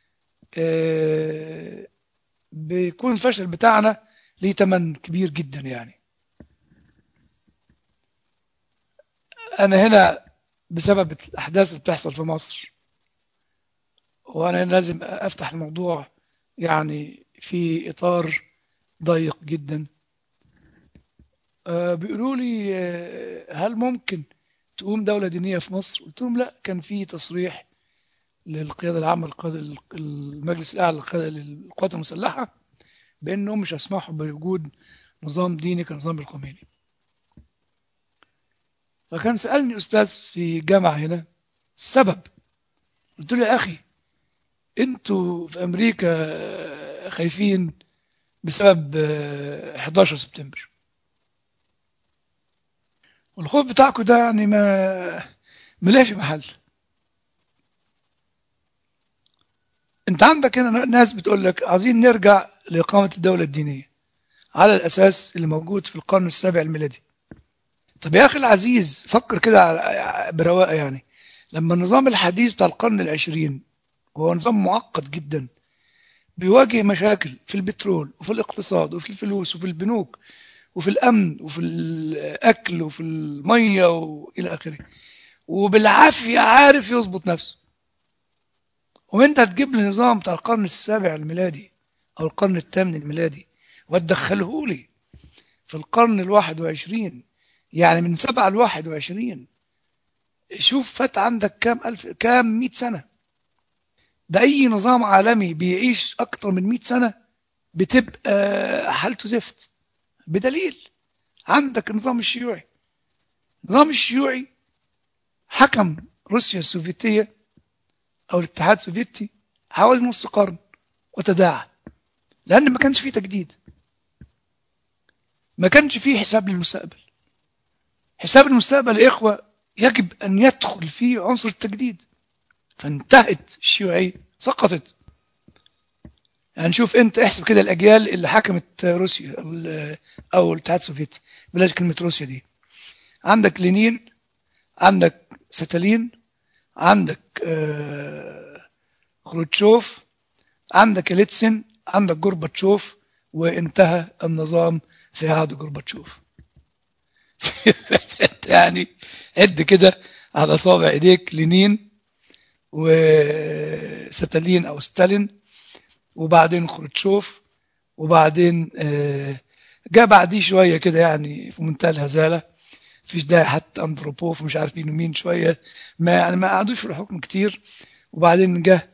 بيكون الفشل بتاعنا ليه ثمن كبير جدا. يعني أنا هنا بسبب الأحداث اللي بتحصل في مصر، وأنا لازم أفتح الموضوع يعني في إطار ضيق جدا. بيقولوا لي هل ممكن تقوم دولة دينية في مصر؟ قلت لهم لا، كان في تصريح للقيادة العامة المجلس الأعلى للقوات المسلحة بأنهم مش هيسمحوا بوجود نظام ديني كنظام الخميني. فكان سألني أستاذ في جامعة هنا السبب، قلت له يا أخي أنتوا في أمريكا خايفين بسبب 11 سبتمبر، والخوف بتاعكم ده يعني ما ملاش محل. انت عندك هنا ناس بتقول لك عايزين نرجع لإقامة الدولة الدينية على الأساس اللي موجود في القرن السابع الميلادي. طب يا أخي العزيز فكر كده برواقة، يعني لما النظام الحديث بتاع القرن العشرين هو نظام معقد جدا، بيواجه مشاكل في البترول وفي الاقتصاد وفي الفلوس وفي البنوك وفي الأمن وفي الأكل وفي المية وإلى آخره، وبالعافية عارف يظبط نفسه، وانت هتجيب لي نظام بتاع القرن السابع الميلادي أو القرن الثامن الميلادي وتدخله لي في القرن الواحد وعشرين، يعني من 7 ل21. شوف فات عندك كام 100 سنة. ده أي نظام عالمي بيعيش أكتر من 100 سنة بتبقى حالته زفت. بدليل عندك النظام الشيوعي. النظام الشيوعي حكم روسيا السوفيتية أو الاتحاد السوفيتي حوالي نص قرن وتداعى، لأن ما كانش فيه تجديد، ما كانش فيه حساب للمستقبل. حساب المستقبل يا إخوة يجب أن يدخل فيه عنصر التجديد. فانتهت الشيوعية، سقطت. يعني شوف أنت احسب كده الأجيال اللي حكمت روسيا أو الاتحاد السوفيتي، بلاش كلمة روسيا دي. عندك لينين، عندك ستالين، عندك خروتشوف، عندك يلتسن، عندك جورباتشوف، وانتهى النظام في عهد جورباتشوف. يعني عد كده على صابع ايديك لينين وستالين او ستالين، وبعدين خروتشوف، وبعدين جاء بعديه شويه كده يعني في منتهى الهزاله، فيش داعي حتى اندروبوف ومش عارف مين شويه، ما قعدوش في الحكم كتير. وبعدين جه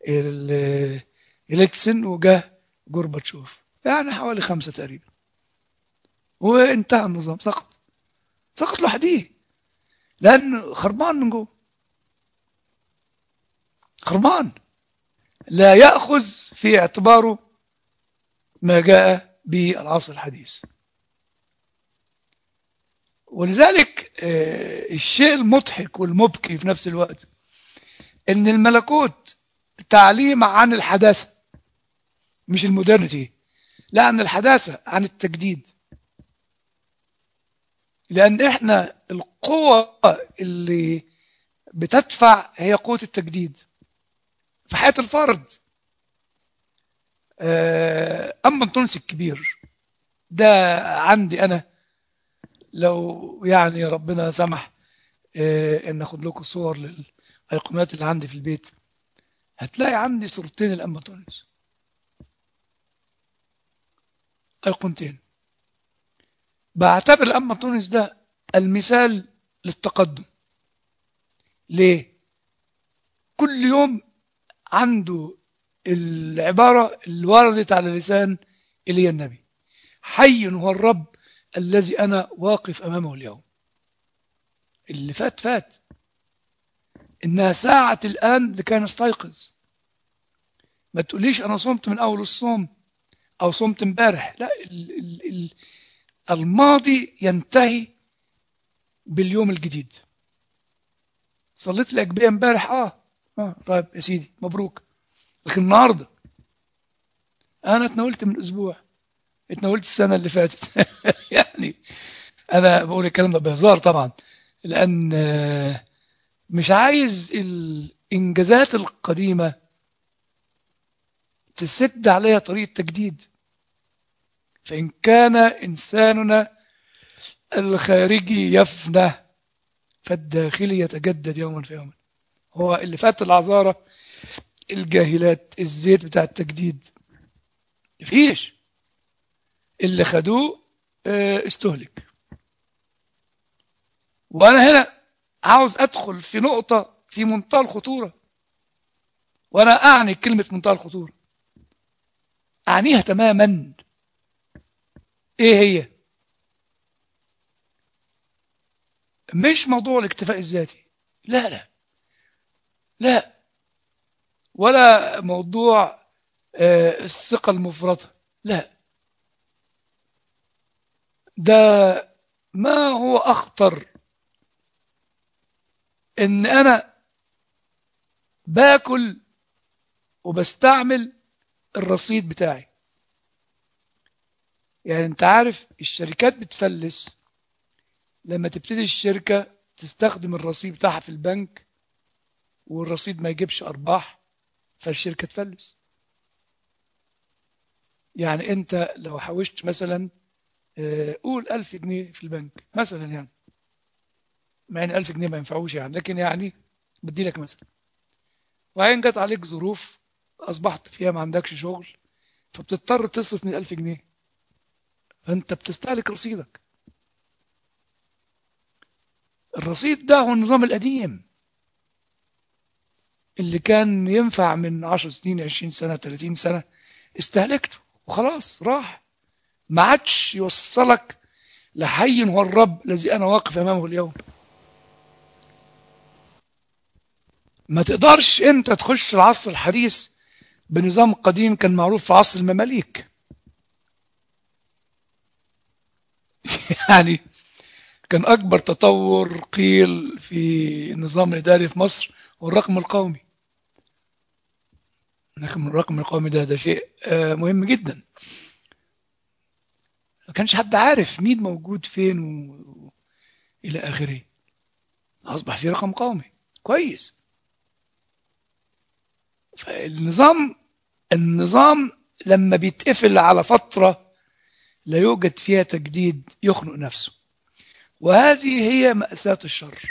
يلتسن وجه جورباتشوف، يعني حوالي 5 تقريبا، وانتهى النظام. سقط لوحده، لأنه خربان من جوه، خربان، لا يأخذ في اعتباره ما جاء بالعصر الحديث. ولذلك الشيء المضحك والمبكي في نفس الوقت ان الملكوت تعليم عن الحداثة، مش المودرنتي، لا، عن الحداثة، عن التجديد. لأن احنا القوة اللي بتدفع هي قوة التجديد في حياة الفرد. أما أنطونس الكبير ده عندي أنا، لو يعني ربنا سمح إن أخد لكم صور للأيقونات اللي عندي في البيت، هتلاقي عندي صورتين الأنبا أنطونس، أيقونتين. بعتبر الأنبا أنطونس ده المثال للتقدم. ليه؟ كل يوم عنده العبارة اللي وردت على لسان إيليا النبي: حي هو الرب الذي أنا واقف أمامه اليوم. اللي فات، إنها ساعة الآن لكي نستيقظ. ما تقوليش أنا صمت من أول الصوم أو صمت امبارح، لا، الماضي ينتهي باليوم الجديد. صليت الأجبية امبارح، طيب يا سيدي مبروك، لكن النهارده أنا اتناولت من أسبوع، اتناولت السنة اللي فاتت. يعني أنا بقول الكلام ده بهزار طبعا، لأن مش عايز الإنجازات القديمة تسد عليها طريق التجديد. فإن كان إنساننا الخارجي يفنى فالداخلي يتجدد يوما في يوم. هو اللي فات العذارة الجاهلات الزيت بتاع التجديد مفيش، اللي خدوه استهلك. وأنا هنا عاوز أدخل في نقطة في منتهى الخطورة، وأنا أعني كلمة منتهى الخطورة، أعنيها تماما. إيه هي؟ مش موضوع الاكتفاء الذاتي، لا، ولا موضوع الثقة المفرطة، لا. ده ما هو أخطر إن أنا باكل وبستعمل الرصيد بتاعي. يعني أنت عارف الشركات بتفلس لما تبتدي الشركة تستخدم الرصيد بتاعها في البنك والرصيد ما يجيبش أرباح، فالشركة تفلس. يعني أنت لو حوشت مثلا قول 1000 جنيه في البنك مثلا، يعني مع ان 1000 جنيه ما ينفعوش يعني، لكن يعني بدي لك مثلا، وبعدين جت عليك ظروف اصبحت فيها ما عندكش شغل، فبتضطر تصرف من 1000 جنيه، فانت بتستهلك رصيدك. الرصيد ده هو النظام القديم اللي كان ينفع من 10 سنين 20 سنة 30 سنة، استهلكته وخلاص راح، ما عادش يوصلك لحي هو الرب الذي أنا واقف أمامه اليوم. ما تقدرش أنت تخش العصر الحديث بنظام قديم كان معروف في عصر المماليك. يعني كان أكبر تطور قيل في النظام الإداري في مصر هو الرقم القومي. لكن الرقم القومي ده شيء مهم جدا. ما كانش حد عارف مين موجود فين إلى آخره. أصبح في رقم قومي كويس. النظام لما بيتقفل على فترة لا يوجد فيها تجديد يخنق نفسه، وهذه هي مأساة الشر.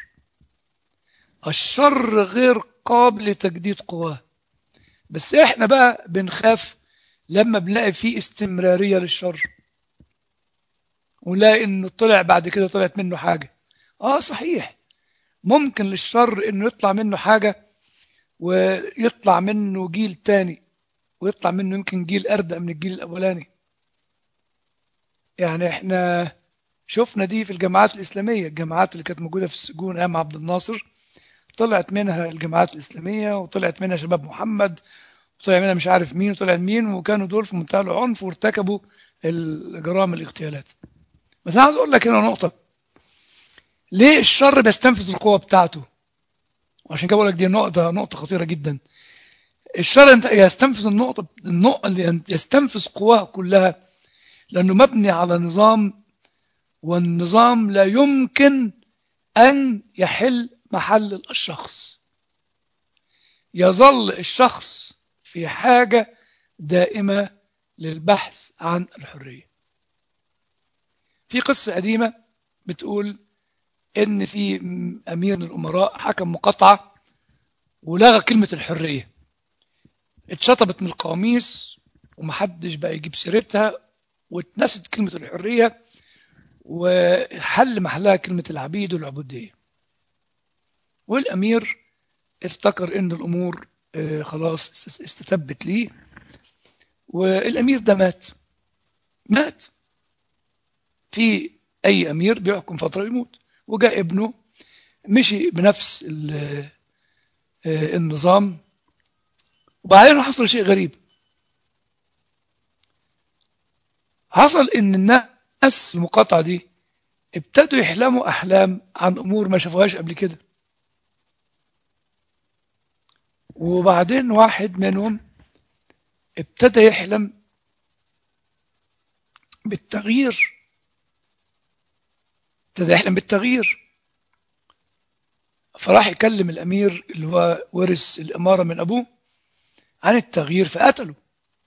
الشر غير قابل لتجديد قواه، بس احنا بقى بنخاف لما بنلاقي فيه استمرارية للشر، ونلاقي انه طلع بعد كده طلعت منه حاجة. صحيح ممكن للشر انه يطلع منه حاجة ويطلع منه جيل تاني، ويطلع منه يمكن جيل أردأ من الجيل الأولاني. يعني احنا شفنا دي في الجماعات الإسلامية، الجماعات اللي كانت موجودة في السجون أيام عبد الناصر، طلعت منها الجماعات الإسلامية، وطلعت منها شباب محمد، وطلع منها مش عارف مين وطلع مين، وكانوا دول في منتهى العنف وارتكبوا الجرائم الاغتيالات. بس أنا عاوز أقول لك هنا نقطة، ليه الشر بيستنفذ القوة بتاعته؟ وعشان كده بقول لك دي نقطة خطيرة جدا. الشر انت يستنفذ النقطة اللي يستنفذ قواه كلها، لأنه مبني على نظام، والنظام لا يمكن أن يحل محل الشخص. يظل الشخص في حاجة دائمة للبحث عن الحرية. في قصة قديمة بتقول إن في أمير من الأمراء حكم مقاطعة ولغى كلمة الحرية، اتشطبت من القواميس ومحدش بقى يجيب سيرتها، واتنست كلمة الحرية وحل محلها كلمة العبيد والعبودية. والأمير افتكر إن الأمور خلاص استتبت ليه، والأمير ده مات. في أي أمير بيحكم فترة يموت، وجاء ابنه مشي بنفس النظام. وبعدين حصل شيء غريب، حصل إن الناس في المقاطعة دي ابتدوا يحلموا أحلام عن أمور ما شافوهاش قبل كده. وبعدين واحد منهم ابتدى يحلم بالتغيير، فراح يكلم الأمير اللي هو ورث الإمارة من أبوه عن التغيير، فقتله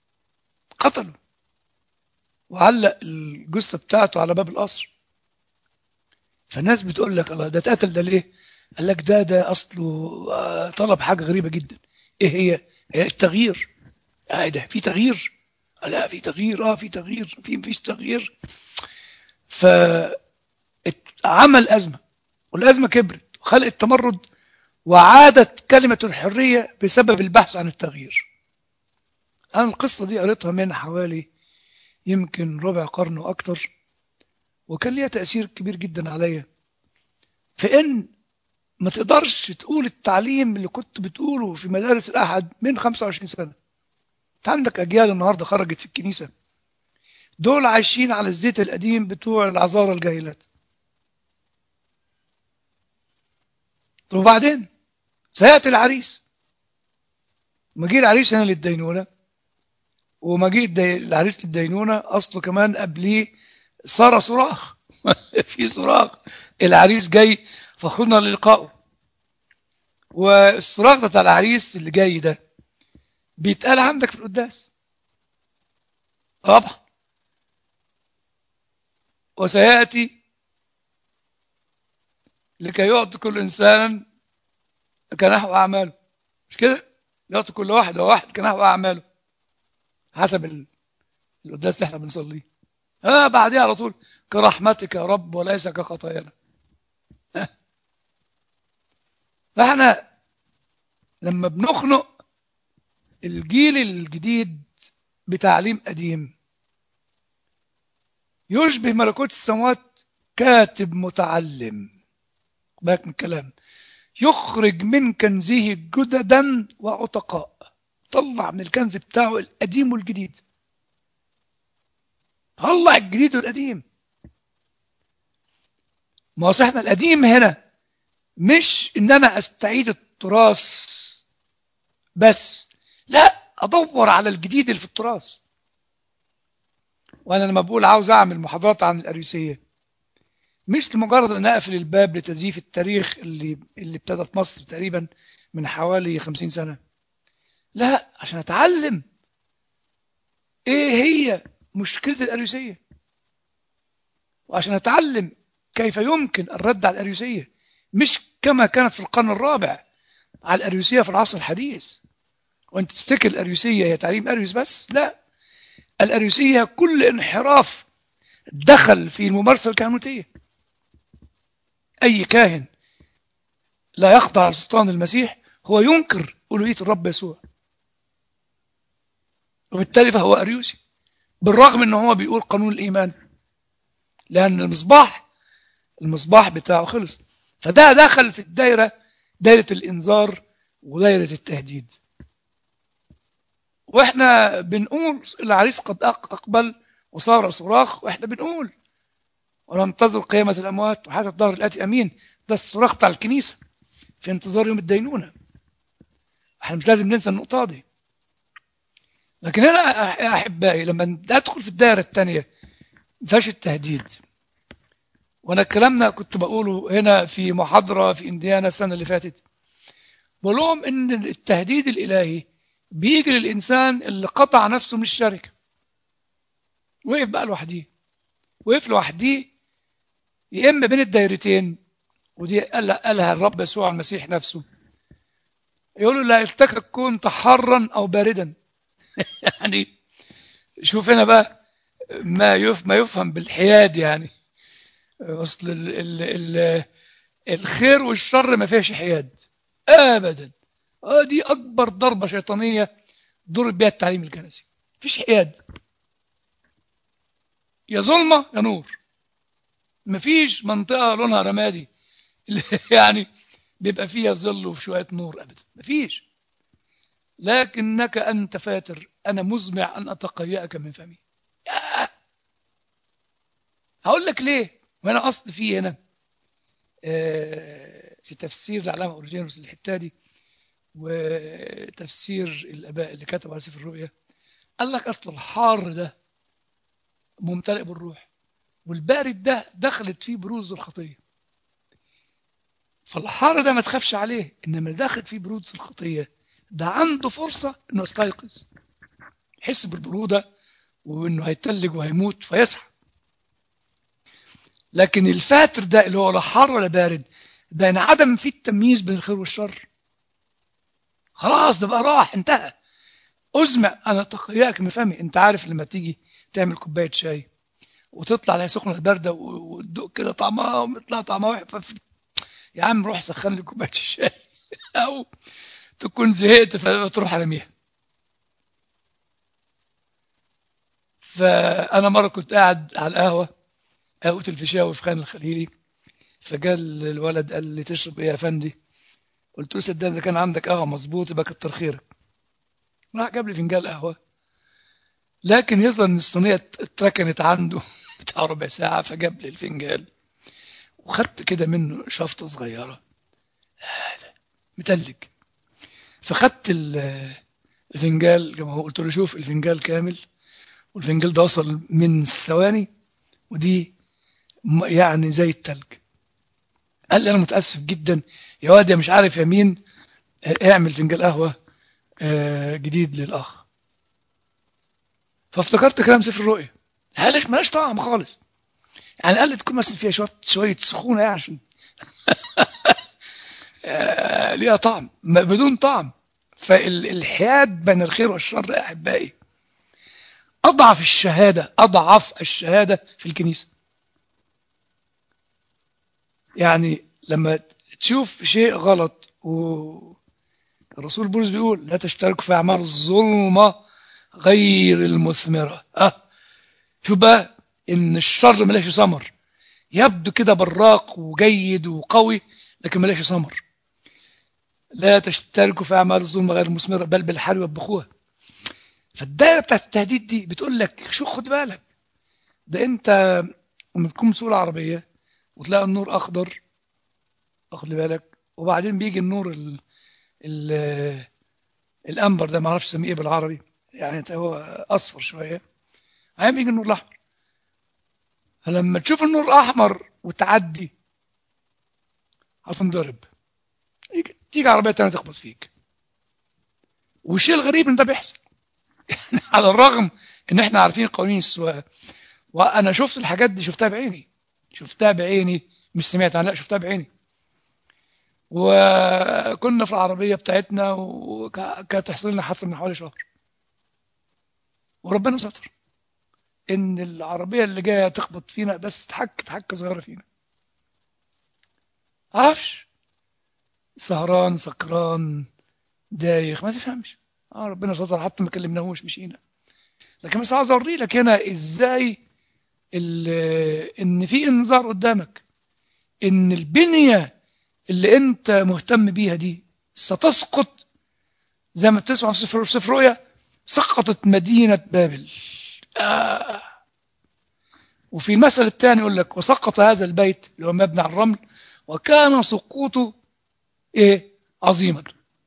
وعلق الجثة بتاعته على باب القصر. فالناس بتقول لك الله، ده اتقتل ده ليه؟ قال لك ده أصله طلب حاجة غريبة جدا. إيه هي التغيير. ده في تغيير؟ لا في تغيير، في تغيير، مفيش تغيير. فعمل أزمة، والأزمة كبرت وخلقت تمرد، وعادت كلمة الحرية بسبب البحث عن التغيير. أنا القصة دي قريتها من حوالي يمكن ربع قرن وأكتر، وكان ليها تأثير كبير جدا عليا، في إن ما تقدرش تقول التعليم اللي كنت بتقوله في مدارس الأحد من 25 سنة. انت عندك أجيال النهاردة خرجت في الكنيسة، دول عايشين على الزيت القديم بتوع العذارى الجاهلات. طب وبعدين سيأتي العريس، مجيء العريس هنا للدينونة، ومجيء العريس للدينونة أصله كمان قبليه صار صراخ في صراخ، العريس جاي فخرنا للقائه. والصراخ بتاع العريس اللي جاي ده بيتقال عندك في القداس طبعا، وسيأتي لكي يعطي كل إنسان كنحو أعماله، مش كده؟ يعطي كل واحد وواحد كنحو أعماله حسب القداس اللي احنا بنصليه. بعديها على طول كرحمتك يا رب وليس كخطايانا. فاحنا لما بنخنق الجيل الجديد بتعليم قديم، يشبه ملكوت السماوات كاتب متعلم. بالك من الكلام، يخرج من كنزه جددا وعتقاء. طلع من الكنز بتاعه القديم والجديد، طلع الجديد والقديم. ما هو احنا القديم هنا مش ان انا استعيد التراث بس، لا، ادور على الجديد اللي في التراث. وانا لما بقول عاوز اعمل محاضرات عن الاريوسيه، مش لمجرد ان اقفل الباب لتزييف التاريخ اللي ابتدى في مصر تقريبا من حوالي 50 سنه، لا، عشان اتعلم ايه هي مشكله الاريوسيه، وعشان اتعلم كيف يمكن الرد على الاريوسيه، مش كما كانت في القرن الرابع على الاريوسيه في العصر الحديث. وانت تفتكر الاريوسيه هي تعليم اريوس بس؟ لا، الاريوسيه كل انحراف دخل في الممارسه الكهنوتيه. اي كاهن لا يخضع لسلطان المسيح هو ينكر ألوهية الرب يسوع، وبالتالي فهو أريوسي، بالرغم ان هو بيقول قانون الإيمان، لأن المصباح بتاعه خلص. فده دخل في دايرة الإنذار ودايرة التهديد. واحنا بنقول العريس قد أقبل وصار صراخ، واحنا بنقول وننتظر قيامة الأموات وحتى الظهر الآتي أمين. ده الصراخ بتاع الكنيسة في انتظار يوم الدينونة. احنا مش لازم ننسى النقطة دي. لكن هنا يا أحبائي لما أدخل في الدائرة الثانية فاش التهديد. وانا كلامنا كنت بقوله هنا في محاضرة في انديانا السنة اللي فاتت، بقول لهم ان التهديد الالهي بيجي للانسان اللي قطع نفسه من الشركة، وقف بقى لوحديه، وقف لوحديه، يا اما بين الدايرتين، ودي قالها الرب يسوع المسيح نفسه، يقولوا لا يلتك كنت حارا او باردا. يعني شوف هنا بقى ما يفهم بالحياد. يعني اصل الخير والشر ما فيهش حياد ابدا. دي اكبر ضربه شيطانيه ضرب بها التعليم الكنسي. مفيش حياد، يا ظلمه يا نور. مفيش منطقه لونها رمادي يعني بيبقى فيها ظل وشويه نور، ابدا مفيش. لكنك انت فاتر، انا مزمع ان اتقيأك من فمي. هقول لك ليه. وانا اصل فيه هنا في تفسير العلامه اوريجينوس الحته دي، وتفسير الاباء اللي كتبوا على سفر الرؤيا، قال لك اصل الحار ده ممتلئ بالروح، والبارد ده دخلت فيه بروز الخطيه. فالحار ده ما تخافش عليه، انما اللي داخل فيه بروز الخطيه ده عنده فرصه انه يستيقظ، يحس بالبروده وانه هيتلج وهيموت فيصحى. لكن الفاتر ده اللي هو لا حار ولا بارد، ده انعدم فيه التمييز بين الخير والشر. خلاص ده بقى راح، انتهى. أزمع أنا تقياك من فمي. أنت عارف لما تيجي تعمل كوباية شاي وتطلع عليها سخنة باردة وتدوق كده طعمها ويطلع طعمها وحش، يا عم روح سخن لي كوباية الشاي أو تكون زهقت فتروح رميها. فأنا مرة كنت قاعد على القهوة، قهوة الفيشاوي في خان الخليلي، فقال الولد قال لي تشرب إيه يا فندي؟ قلت له صدقني إذا كان عندك قهوة مظبوط يبقى كتر خيرك. راح جاب لي فنجان قهوة، لكن يظهر ان الصينيه اتركنت عنده بتاع ربع ساعه، فجاب لي الفنجان وخدت كده منه شفطه صغيره متلج. فخدت الفنجان كما هو، قلت له شوف الفنجان كامل، والفنجان ده وصل من ثواني ودي يعني زي التلج. قال لي انا متاسف جدا يا واد يا مش عارف يا مين، اعمل فنجان قهوه جديد للاخ. فافتكرت كلام سفر الرؤيا، قال مالهاش طعم خالص. يعني قال لي تكون مثلا فيها شويه سخونه يعني عشان ليها طعم بدون طعم. فالحياد بين الخير والشر يا احبائي اضعف الشهاده في الكنيسه. يعني لما تشوف شيء غلط، والرسول بولس بيقول لا تشتركوا في اعمال الظلمه غير المثمره. شوف بقى إن الشر ملاش ثمر، يبدو كده براق وجيد وقوي لكن ملاش ثمر. لا تشتركوا في أعمال الظلم غير مثمرة بل بالحرب وبخوها. فالدائرة بتاعت التهديد دي بتقول لك شو خد بالك، ده أنت لما تكون مسؤول عربية وتلاقي النور أخضر، واخد بالك، وبعدين بيجي النور ال الأنبر ده، ما اعرفش اسميه ايه بالعربي، يعني هو أصفر شوية، بعدين بيجي النور الأحمر. فلما تشوف النور الأحمر وتعدي هتنضرب، تيجي عربية تانية تخبط فيك. والشيء الغريب ان ده بيحصل على الرغم ان احنا عارفين قوانين السواقه، وانا شفت الحاجات دي، شفتها بعيني، مش سمعت عنها، لا شفتها بعيني. وكنا في العربيه بتاعتنا وكانت تحصل لنا حادثه من حوالي شهر، وربنا ستر ان العربيه اللي جايه تخبط فينا بس تحك صغيره فينا، عارفش سهران سكران دايخ ما تفهمش. ربنا ستر، حتى ما كلمناهوش مشينا. لكن بس عاوز اوري لك هنا ازاي ان في انذار قدامك، ان البنيه اللي انت مهتم بيها دي ستسقط، زي ما بتسمع في سفر رؤيا، سقطت مدينه بابل. وفي المثل الثاني يقول لك وسقط هذا البيت اللي هو مبني على الرمل وكان سقوطه ايه عظيما.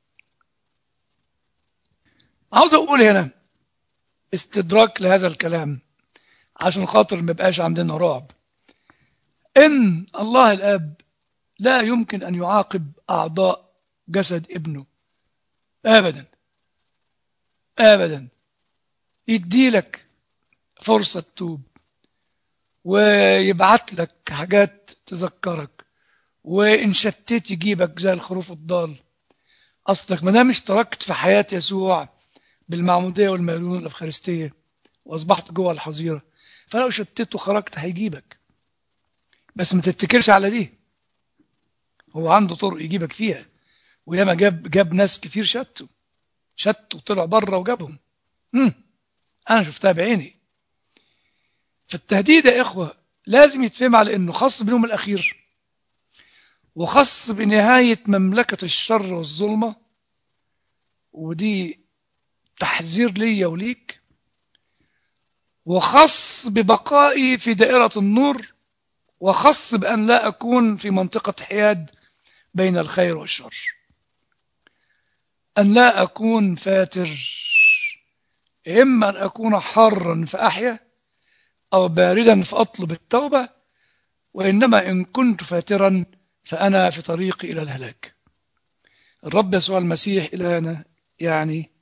عاوز اقول هنا استدراك لهذا الكلام عشان خاطر ما يبقاش عندنا رعب، ان الله الاب لا يمكن ان يعاقب اعضاء جسد ابنه ابدا ابدا. يديلك فرصه تتوب ويبعت لك حاجات تذكرك، وان شتيت يجيبك زي الخروف الضال. اصلك ما دام اشتركت في حياه يسوع بالمعموديه والميلون والافخارستيه واصبحت جوه الحظيره، فلو شتيت وخرجت هيجيبك. بس ما تتكلش على دي، هو عنده طرق يجيبك فيها، وياما جاب ناس كتير شتوا وطلعوا بره وجابهم. انا شفتها بعيني. فالتهديد يا اخوه لازم يتفهم على انه خاص باليوم الاخير، وخاص بنهايه مملكه الشر والظلمه، ودي تحذير ليا وليك، وخاص ببقائي في دائره النور، وخاص بان لا اكون في منطقه حياد بين الخير والشر، أن لا أكون فاتر، إما أن أكون حارا فأحيا أو باردا فأطلب التوبة، وإنما إن كنت فاترا فأنا في طريقي إلى الهلاك. الرب يسوع المسيح إلهنا يعني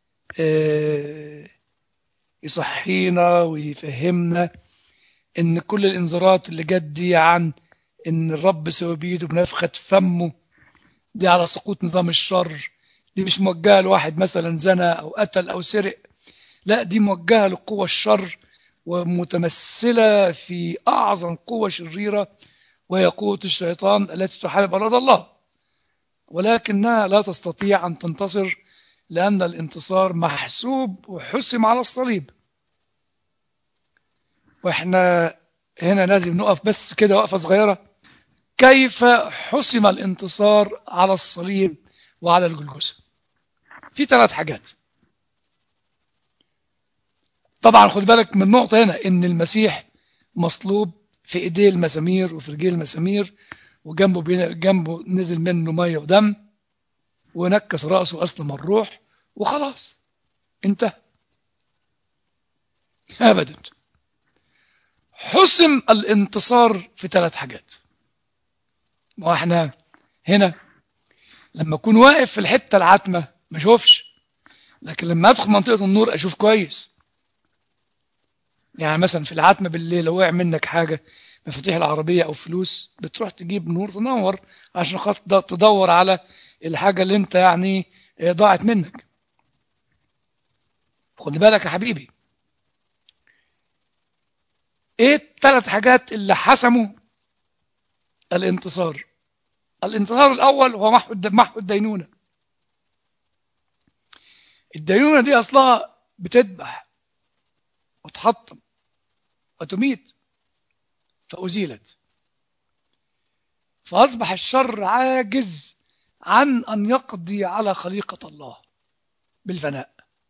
يصحينا ويفهمنا إن كل الإنذارات اللي جت دي عن إن الرب سوى بيده بنفخة فمه دي على سقوط نظام الشر، دي مش موجهة لواحد مثلا زنى أو قتل أو سرق، لا دي موجهة لقوة الشر ومتمثلة في أعظم قوة شريرة، وهي قوة الشيطان التي تحارب أراد الله، ولكنها لا تستطيع أن تنتصر لأن الانتصار محسوب وحسم على الصليب. وإحنا هنا لازم نقف بس كده وقفة صغيرة، كيف حسم الانتصار على الصليب وعلى الجلجثة؟ في 3 حاجات. طبعا خد بالك من نقطة هنا، ان المسيح مصلوب في ايديه المسامير وفي رجليه المسامير، وجنبه نزل منه ميه ودم، ونكس رأسه أسلم الروح، وخلاص انتهى. ابدا، حسم الانتصار في 3 حاجات. ما احنا هنا لما اكون واقف في الحته العتمه ما اشوفش، لكن لما ادخل منطقه النور اشوف كويس. يعني مثلا في العتمه بالليل لو وقع منك حاجه، مفاتيح العربيه او فلوس، بتروح تجيب نور تنور عشان خاطر تدور على الحاجه اللي انت يعني ضاعت منك. خد بالك يا حبيبي، ايه ال3 حاجات اللي حسموا الانتصار؟ الانتصار الاول هو محو الدينونه. الدينونه دي اصلها بتذبح وتحطم وتميت، فأزيلت، فأصبح الشر عاجز عن أن يقضي على خليقة الله بالفناء.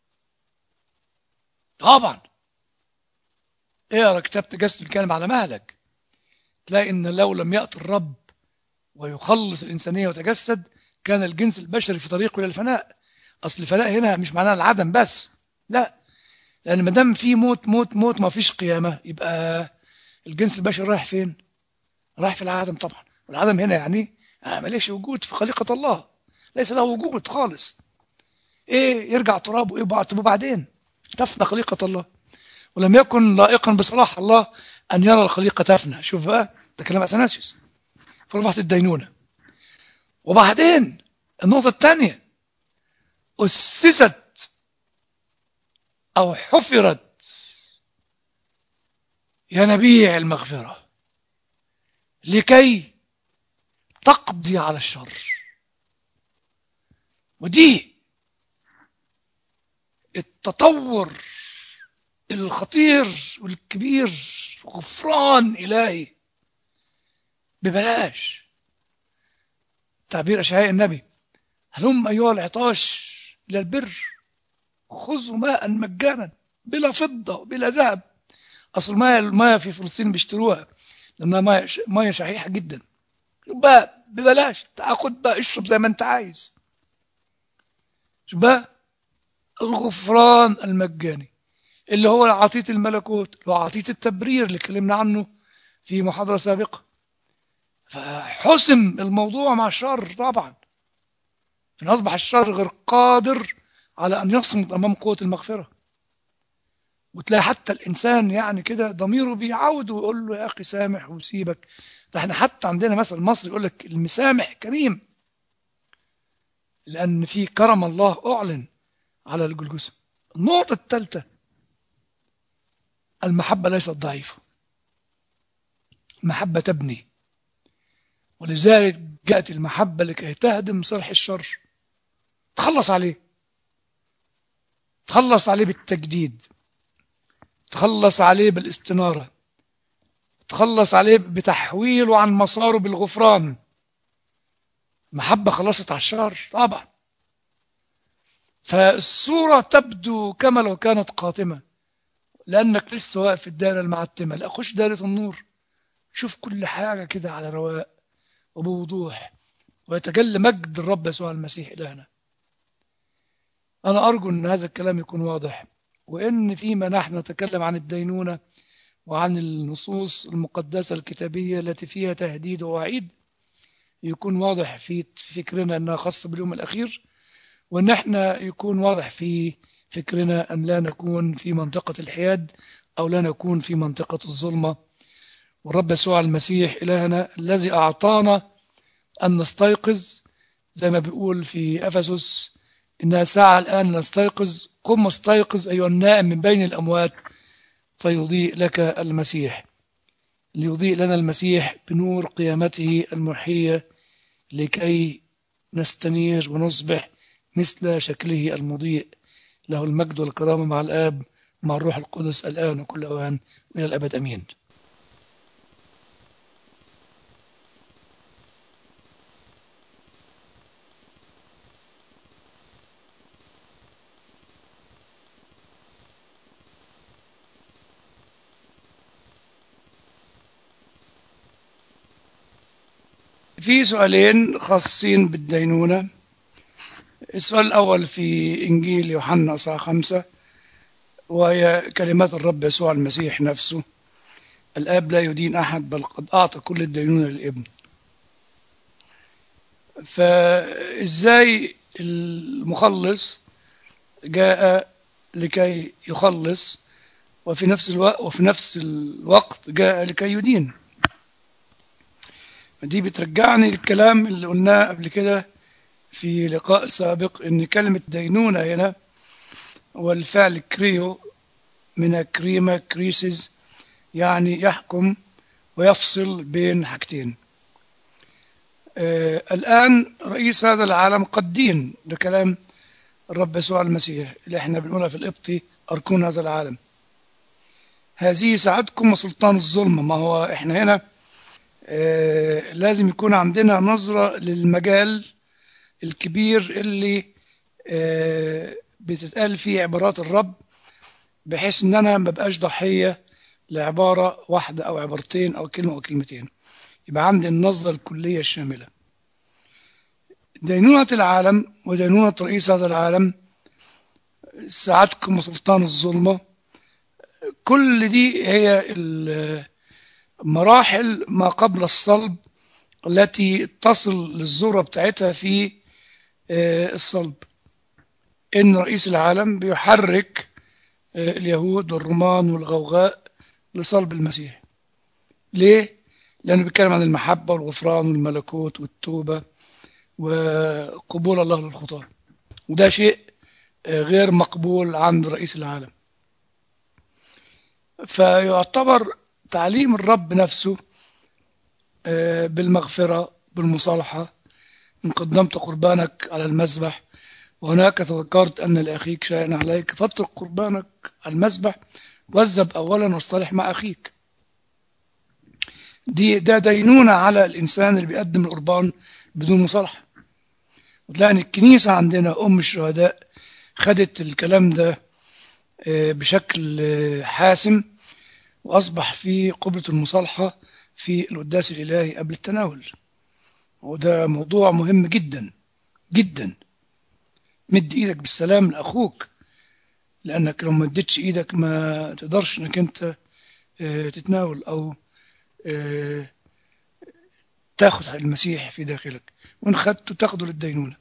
طبعا اقرا كتاب تجسد الكلام على مهلك، تلاقي ان لو لم يأتي الرب ويخلص الإنسانية وتجسد كان الجنس البشري في طريقه إلى الفناء. أصل الفناء هنا مش معناه العدم بس، لا، لأن ما دام في موت موت موت ما فيش قيامة، يبقى الجنس البشري رايح فين؟ رايح في العدم طبعا. والعدم هنا يعني ماليش وجود في خليقة الله، ليس له وجود خالص. ايه يرجع تراب وايه وبعدين تفنى خليقة الله، ولم يكن لائقا بصلاح الله أن يرى الخليقة تفنى. شوف بقى، ده كلام أثناسيوس، فرفعت الدينونة. وبعدين النقطة الثانية، أسست أو حفرت ينابيع المغفرة لكي تقضي على الشر. ودي التطور الخطير والكبير، غفران إلهي ببلاش. تعبير أشعياء النبي: هلم أيها العطاش إلى البر خذوا ماء مجانا بلا فضة بلا ذهب. أصل الماء في فلسطين بيشتروها لأنها مياه شحيحة جدا، بقى ببلاش، تاخد بقى اشرب زي ما انت عايز. شوف بقى الغفران المجاني اللي هو عطية الملكوت، اللي هو عطية التبرير اللي اتكلمنا عنه في محاضرة سابقة. فحسم الموضوع مع الشر طبعا، فأصبح الشر غير قادر على أن يصمد أمام قوة المغفرة. وتلاقي حتى الإنسان يعني كده ضميره بيعود ويقول له يا أخي سامح وسيبك. ده احنا حتى عندنا مثل مصري يقول لك المسامح كريم، لأن في كرم الله أعلن على الجلجسة. النقطة الثالثة، المحبة ليست ضعيفة، المحبة تبني، ولذلك جاءت المحبة لكي تهدم صرح الشر، تخلص عليه، تخلص عليه بالتجديد، تخلص عليه بالاستنارة، تخلص عليه بتحويله عن مساره بالغفران. المحبة خلصت على الشر طبعا. فالصورة تبدو كما لو كانت قاتمة، لأنك لسه واقف في الدائرة المعتمة. لا، خش دائرة النور، شوف كل حاجة كده على رواق وبوضوح، ويتجلى مجد الرب يسوع المسيح إلهنا. أنا أرجو أن هذا الكلام يكون واضح، وإن فيما نحن نتكلم عن الدينونة وعن النصوص المقدسة الكتابية التي فيها تهديد ووعيد يكون واضح في فكرنا أنها خاصة باليوم الأخير، وأن احنا يكون واضح في فكرنا أن لا نكون في منطقة الحياد أو لا نكون في منطقة الظلمة. والرب يسوع المسيح إلهنا الذي أعطانا أن نستيقظ، زي ما بيقول في أفسس إنها ساعة الآن نستيقظ، قم استيقظ أيها النائم من بين الأموات فيضيء لك المسيح. ليضيء لنا المسيح بنور قيامته المحية لكي نستنير ونصبح مثل شكله المضيء. له المجد والكرامة مع الآب مع الروح القدس الآن وكل أوان إلى الأبد أمين. في سؤالين خاصين بالدينونة. السؤال الأول في إنجيل يوحنا إصحاح 5، وهي كلمات الرب يسوع المسيح نفسه: الآب لا يدين أحد بل قد أعطى كل الدينونة للابن. فإزاي المخلص جاء لكي يخلص وفي نفس الوقت جاء لكي يدين؟ دي بترجعني للكلام اللي قلناه قبل كده في لقاء سابق، ان كلمة دينونة هنا والفعل كريو من كريما كريسيز، يعني يحكم ويفصل بين حاجتين. الآن رئيس هذا العالم قد دين، ده كلام الرب يسوع المسيح اللي احنا بنقولها في القبطي: أركون هذا العالم. هذه ساعتكم وسلطان الظلمة. ما هو احنا هنا لازم يكون عندنا نظرة للمجال الكبير اللي بتتقال فيه عبارات الرب، بحيث ان انا ما بقاش ضحية لعبارة واحدة او عبارتين او كلمة او كلمتين. يبقى عندي النظرة الكلية الشاملة. دينونة العالم ودينونة رئيس هذا العالم، ساعتكم وسلطان الظلمة، كل دي هي مراحل ما قبل الصلب التي تصل للذروة بتاعتها في الصلب. إن رئيس العالم بيحرك اليهود والرومان والغوغاء لصلب المسيح. ليه؟ لأنه بيتكلم عن المحبة والغفران والملكوت والتوبة وقبول الله للخطاة، وده شيء غير مقبول عند رئيس العالم. فيعتبر تعليم الرب نفسه بالمغفرة بالمصالحة، إن قدمت قربانك على المذبح وهناك تذكرت أن لأخيك شيئا عليك فاترك قربانك على المذبح واذهب أولا واصطلح مع أخيك. ده دينونة على الإنسان اللي بيقدم القربان بدون مصالحة. وتلاقي إن الكنيسة عندنا أم الشهداء خدت الكلام ده بشكل حاسم، وأصبح في قبلة المصالحة في القداس الإلهي قبل التناول. وده موضوع مهم جدا جدا. مد إيدك بالسلام لأخوك، لأنك لو ما اديتش إيدك ما تقدرش إنك أنت تتناول أو تاخد المسيح في داخلك، وإن خدته تاخده للدينونة.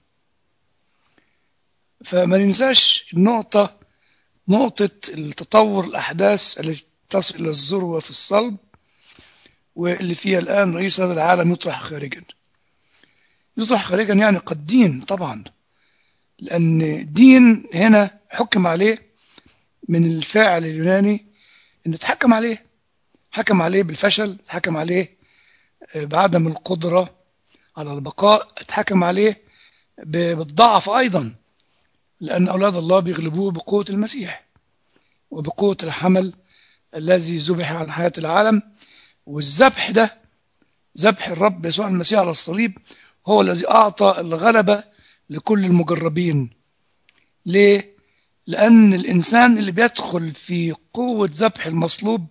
فما ننساش نقطة التطور الأحداث التي تصل إلى الذروة في الصلب، واللي فيها الآن رئيس هذا العالم يطرح خارجا. يطرح خارجا يعني قد دين طبعا، لأن دين هنا حكم عليه من الفاعل اليوناني، إن اتحكم عليه، حكم عليه بالفشل، اتحكم عليه بعدم القدرة على البقاء، اتحكم عليه بالضعف أيضا، لأن أولاد الله بيغلبوه بقوة المسيح وبقوة الحمل الذي ذبح عن حياة العالم. والذبح ده، ذبح الرب يسوع المسيح على الصليب، هو الذي أعطى الغلبة لكل المجربين. ليه؟ لأن الإنسان اللي بيدخل في قوة ذبح المصلوب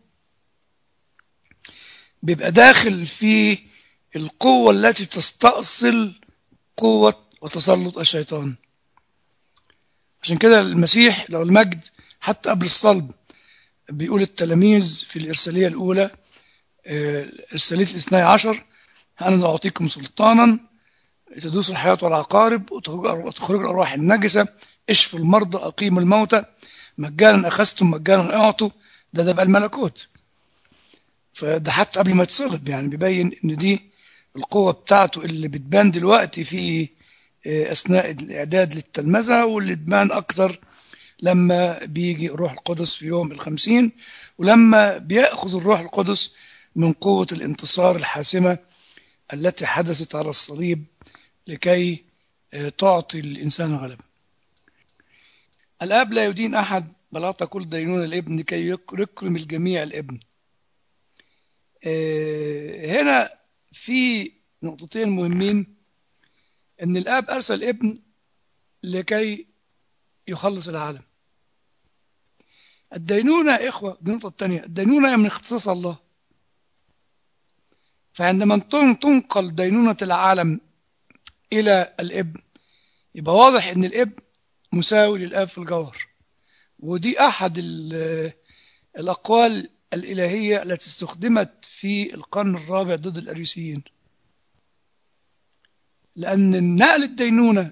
بيبقى داخل في القوة التي تستأصل قوة وتسلط الشيطان. عشان كده المسيح له المجد حتى قبل الصلب بيقول التلاميذ في الإرسالية الأولى، إرسالية الاثني عشر: أنا أعطيكم سلطانا تدوسوا الحياة والعقارب وتخرجوا الأرواح النجسة، اشفوا المرضى، أقيموا الموتى، مجانا أخذتم مجانا أعطوا. ده بقى الملكوت. فده حتى قبل ما يتصلب يعني بيبين إن دي القوة بتاعته اللي بتبان دلوقتي في أثناء الإعداد للتلمذة، واللي تبان أكتر لما بيجي الروح القدس في يوم 50، ولما بيأخذ الروح القدس من قوة الانتصار الحاسمة التي حدثت على الصليب لكي تعطي الإنسان غلبة. الآب لا يدين أحد بل أعطى كل دينونة الابن لكي يكرم الجميع الابن. هنا في نقطتين مهمين: إن الآب أرسل الابن لكي يخلص العالم. الدينونة يا إخوة، دي النقطة الثانية، الدينونة من اختصاص الله. فعندما تنقل دينونة العالم إلى الابن يبقى واضح إن الابن مساوي للآب في الجوهر. ودي أحد الأقوال الإلهية التي استخدمت في القرن الرابع ضد الأريوسيين، لأن نقل الدينونة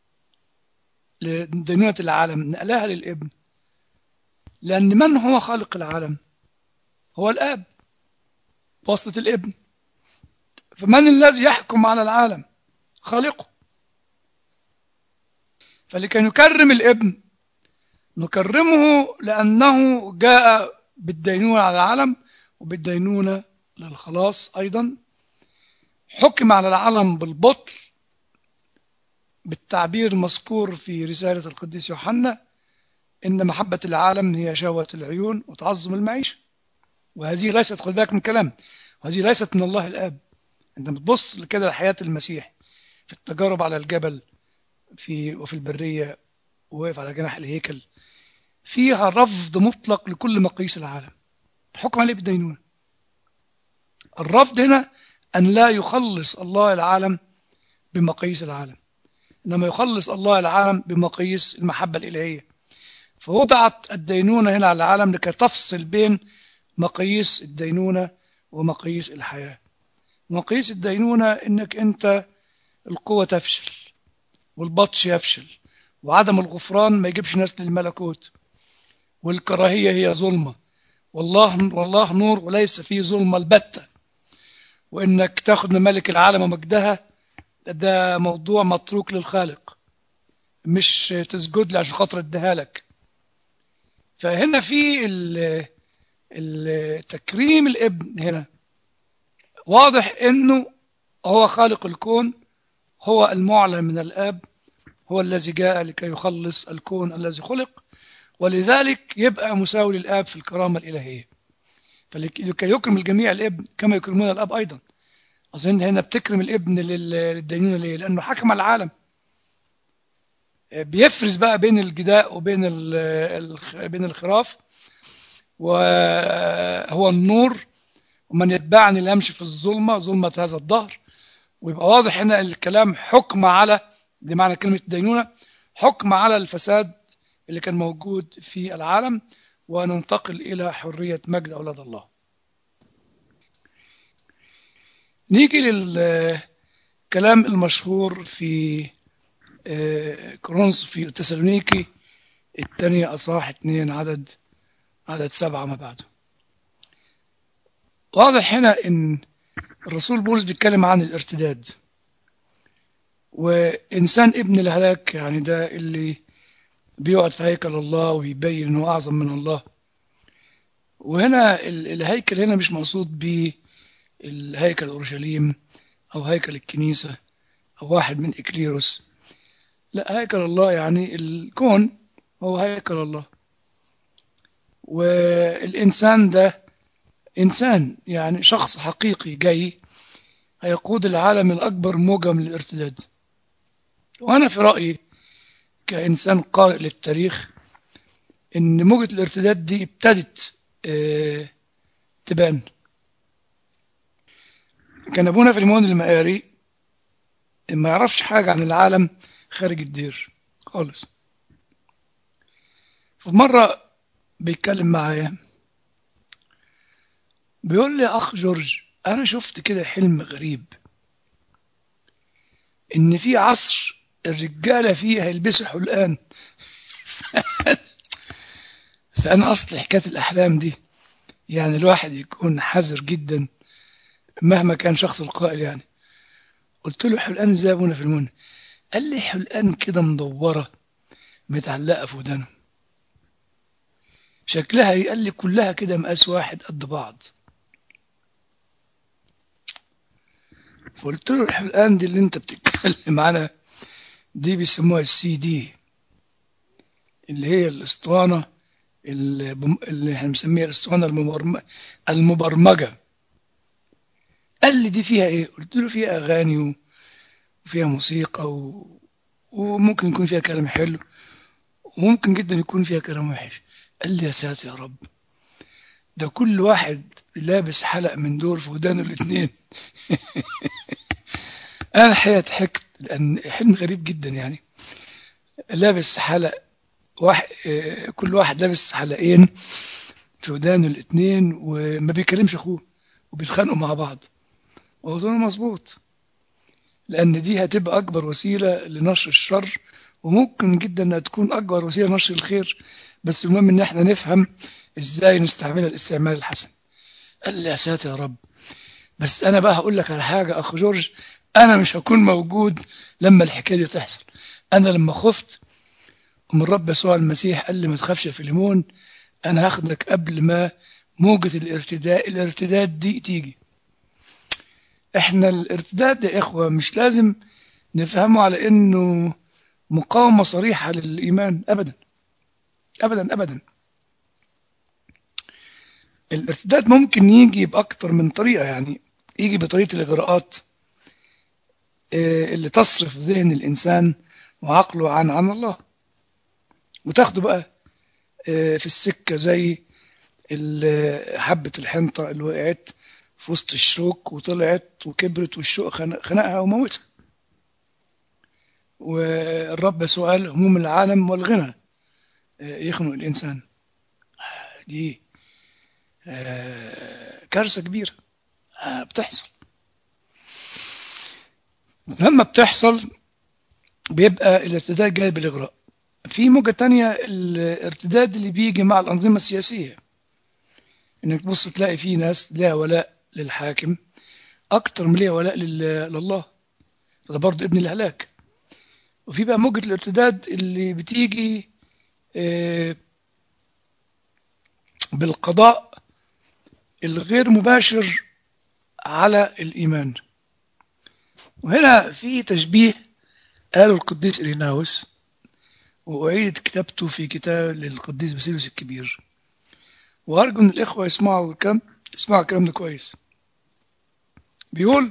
لدينونة العالم نقلها للابن، لأن من هو خالق العالم؟ هو الآب بواسطة الابن. فمن الذي يحكم على العالم؟ خالقه. فلكي نكرم الابن نكرمه لأنه جاء بالدينونة على العالم وبالدينونة للخلاص أيضا. حكم على العالم بالبطل بالتعبير المذكور في رسالة القديس يوحنا: إن محبة العالم هي شهوة العيون وتعظم المعيشة. وهذه ليست، خد بالك من الكلام، وهذه ليست من الله الآب. انت بتبص كده لحياة المسيح في التجارب على الجبل وفي البرية، وواقف على جناح الهيكل، فيها رفض مطلق لكل مقاييس العالم، حكم عليه بالدينونة. الرفض هنا أن لا يخلص الله العالم بمقاييس العالم، إنما يخلص الله العالم بمقاييس المحبة الإلهية. فوضعت الدينونة هنا على العالم لكي تفصل بين مقاييس الدينونة ومقاييس الحياة. مقاييس الدينونة إنك أنت القوة تفشل، والبطش يفشل، وعدم الغفران ما يجيبش ناس للملكوت، والكراهية هي ظلمة، والله نور وليس فيه ظلمة البتة، وإنك تاخد من ملك العالم ومجدها ده موضوع متروك للخالق، مش تسجد لي عشان خاطر اديها لك. فهنا في تكريم الابن هنا واضح انه هو خالق الكون، هو المعلن من الاب، هو الذي جاء لكي يخلص الكون الذي خلق، ولذلك يبقى مساوي للاب في الكرامة الإلهية. فلكي يكرم الجميع الابن كما يكرمون الاب ايضا. اظن هنا بتكرم الابن للدينونة ليه؟ لانه حكم العالم، بيفرز بقى بين الجداء وبين بين الخراف، وهو النور، ومن يتبعني لا يمشي في الظلمة ظلمة هذا الدهر. ويبقى واضح هنا الكلام حكم على، بمعنى كلمة دينونة، حكم على الفساد اللي كان موجود في العالم، وننتقل إلى حرية مجد أولاد الله. نيجي للكلام المشهور في كورنثوس، في تسالونيكي الثانية أصحاح 2 عدد 7 ما بعده. واضح هنا إن الرسول بولس بيتكلم عن الارتداد، وإنسان ابن الهلاك، يعني ده اللي بيقعد في هيكل الله ويبين إنه أعظم من الله. وهنا الهيكل هنا مش مقصود به الهيكل أورشليم أو هيكل الكنيسة أو واحد من إكليروس، لا، هيكل الله يعني الكون هو هيكل الله. والإنسان ده إنسان يعني شخص حقيقي جاي هيقود العالم الأكبر موجة من الارتداد. وأنا في رأيي كإنسان قارئ للتاريخ إن موجة الارتداد دي ابتدت تبان. كان أبونا في المؤمن المقاري ما يعرفش حاجة عن العالم خارج الدير خالص. في مرة بيتكلم معايا بيقول لي: أخ جورج، أنا شفت كده حلم غريب، إن في عصر الرجالة فيه هيلبسوا حلقان. فأنا أصل حكاية الأحلام دي يعني الواحد يكون حذر جدا مهما كان شخص القائل يعني. قلت له: حلقان ازاي يا ابونا في المنى؟ قال لي: حلقان كده مدورة متعلقة في ودانه، شكلها قال لي كلها كده مقاس واحد قد بعض. فقلت له: الحلقان دي اللي انت بتتكلم عنها دي بيسموها CD، اللي هي الاسطوانة اللي احنا بنسميها الاسطوانة المبرمجة. قال لي: دي فيها ايه؟ قلت له: فيها اغاني وفيها موسيقى وممكن يكون فيها كلام حلو، وممكن جدا يكون فيها كلام وحش. قال لي: يا ساتر يا رب، ده كل واحد لابس حلق من دول في ودانه الاثنين. انا الحقيقه ضحكت لان حلم غريب جدا، يعني لابس حلق واحد، كل واحد لابس حلقين في ودانه الاثنين وما بيكلمش اخوه وبيتخانقوا مع بعض. وهو مظبوط، لان دي هتبقى اكبر وسيله لنشر الشر، وممكن جدا انها تكون اكبر وسيله لنشر الخير، بس المهم ان احنا نفهم ازاي نستعملها الاستعمال الحسن. قال لي: يا ساتر يا رب، بس انا بقى هقول لك على حاجه اخ جورج، انا مش هكون موجود لما الحكايه دي تحصل. انا لما خفت من رب يسوع المسيح قال لي: ما تخافش يا فيليمون، انا هاخدك قبل ما موجة الارتداد دي تيجي. احنا الارتداد يا اخوة مش لازم نفهمه على انه مقاومة صريحة للايمان، ابدا ابدا ابدا. الارتداد ممكن يجي بأكتر من طريقة، يعني يجي بطريقة الإغراءات اللي تصرف ذهن الإنسان وعقله عن الله، وتاخده بقى في السكة زي حبة الحنطة اللي وقعت في وسط الشوك وطلعت وكبرت والشوك خنقها وموتها. والرب يسوع قال هموم العالم والغنى يخنق الإنسان. دي كارثة كبيرة بتحصل. لما بتحصل بيبقى الارتداد جاي بالإغراء. في موجة تانية الارتداد اللي بيجي مع الأنظمة السياسية، انك تبص تلاقي في ناس لها ولاء للحاكم اكتر من ليها ولاء لله، فده برضه ابن الهلاك. وفي بقى موجة الارتداد اللي بتيجي بالقضاء الغير مباشر على الإيمان. وهنا في تشبيه قاله القديس إريناوس، وأعيد كتابته في كتاب للقديس باسيليوس الكبير، وأرجو إن الإخوة يسمعوا الكلام ده كويس. بيقول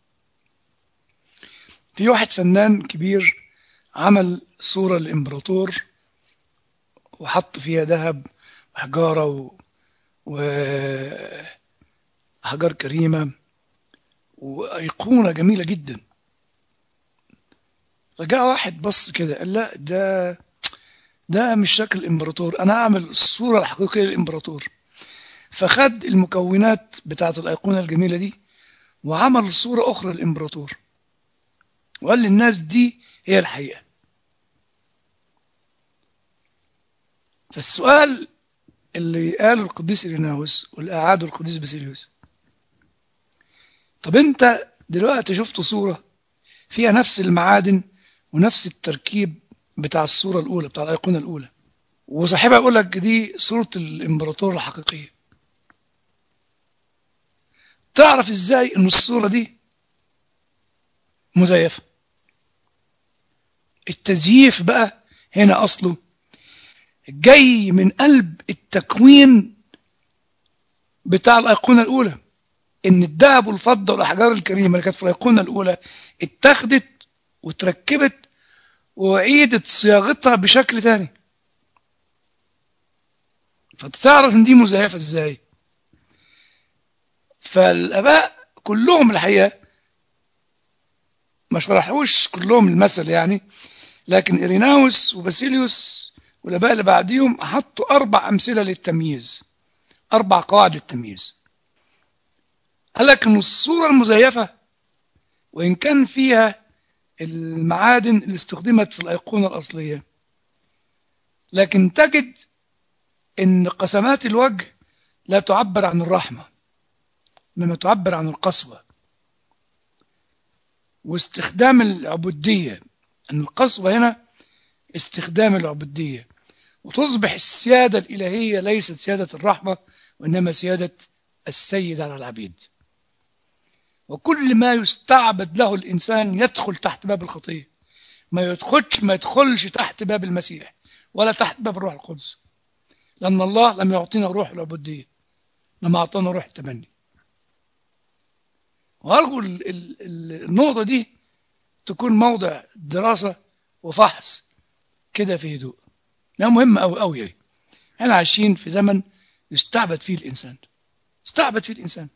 في واحد فنان كبير عمل صورة للإمبراطور وحط فيها ذهب وحجارة وأحجار كريمة وأيقونة جميلة جدا. فجاء واحد بص كده قال لا، ده مش شكل الإمبراطور، أنا أعمل الصورة الحقيقية للإمبراطور. فخد المكونات بتاعت الأيقونة الجميلة دي وعمل صورة أخرى للإمبراطور، وقال للناس دي هي الحقيقة. فالسؤال اللي قاله القديس إريناوس واللي أعاده القديس باسيليوس، طب أنت دلوقتي شفت صورة فيها نفس المعادن ونفس التركيب بتاع الصورة الأولى بتاع الأيقونة الأولى، وصاحبها يقول لك دي صورة الإمبراطور الحقيقية، تعرف إزاي إن الصورة دي مزيفة؟ التزييف بقى هنا أصله جاي من قلب التكوين بتاع الأيقونة الأولى، إن الذهب والفضة والأحجار الكريمة اللي كانت في الأيقونة الأولى اتخذت وتركبت وعيدت صياغتها بشكل تاني. فتعرف إن دي مزيفة إزاي. فالآباء كلهم الحقيقة ما شرحوش كلهم المثل يعني، لكن إريناوس وباسيليوس والآباء اللي بعديهم حطوا 4 أمثلة للتمييز، 4 قواعد التمييز. قال لك إن الصورة المزيفة وإن كان فيها المعادن اللي استخدمت في الأيقونة الأصلية، لكن تجد إن قسمات الوجه لا تعبر عن الرحمة، إنما تعبر عن القسوة واستخدام العبودية. أن القسوة هنا استخدام العبودية، وتصبح السيادة الإلهية ليست سيادة الرحمة وإنما سيادة السيد على العبيد. وكل ما يستعبد له الإنسان يدخل تحت باب الخطية، ما يدخلش تحت باب المسيح ولا تحت باب الروح القدس، لأن الله لم يعطينا روح العبودية، لما أعطانا روح التبني. وأرجو النقطة دي تكون موضع دراسة وفحص كده في هدوء، ده مهم أوي أوي يعني. احنا عايشين في زمن يستعبد فيه الإنسان، استعبد فيه الإنسان.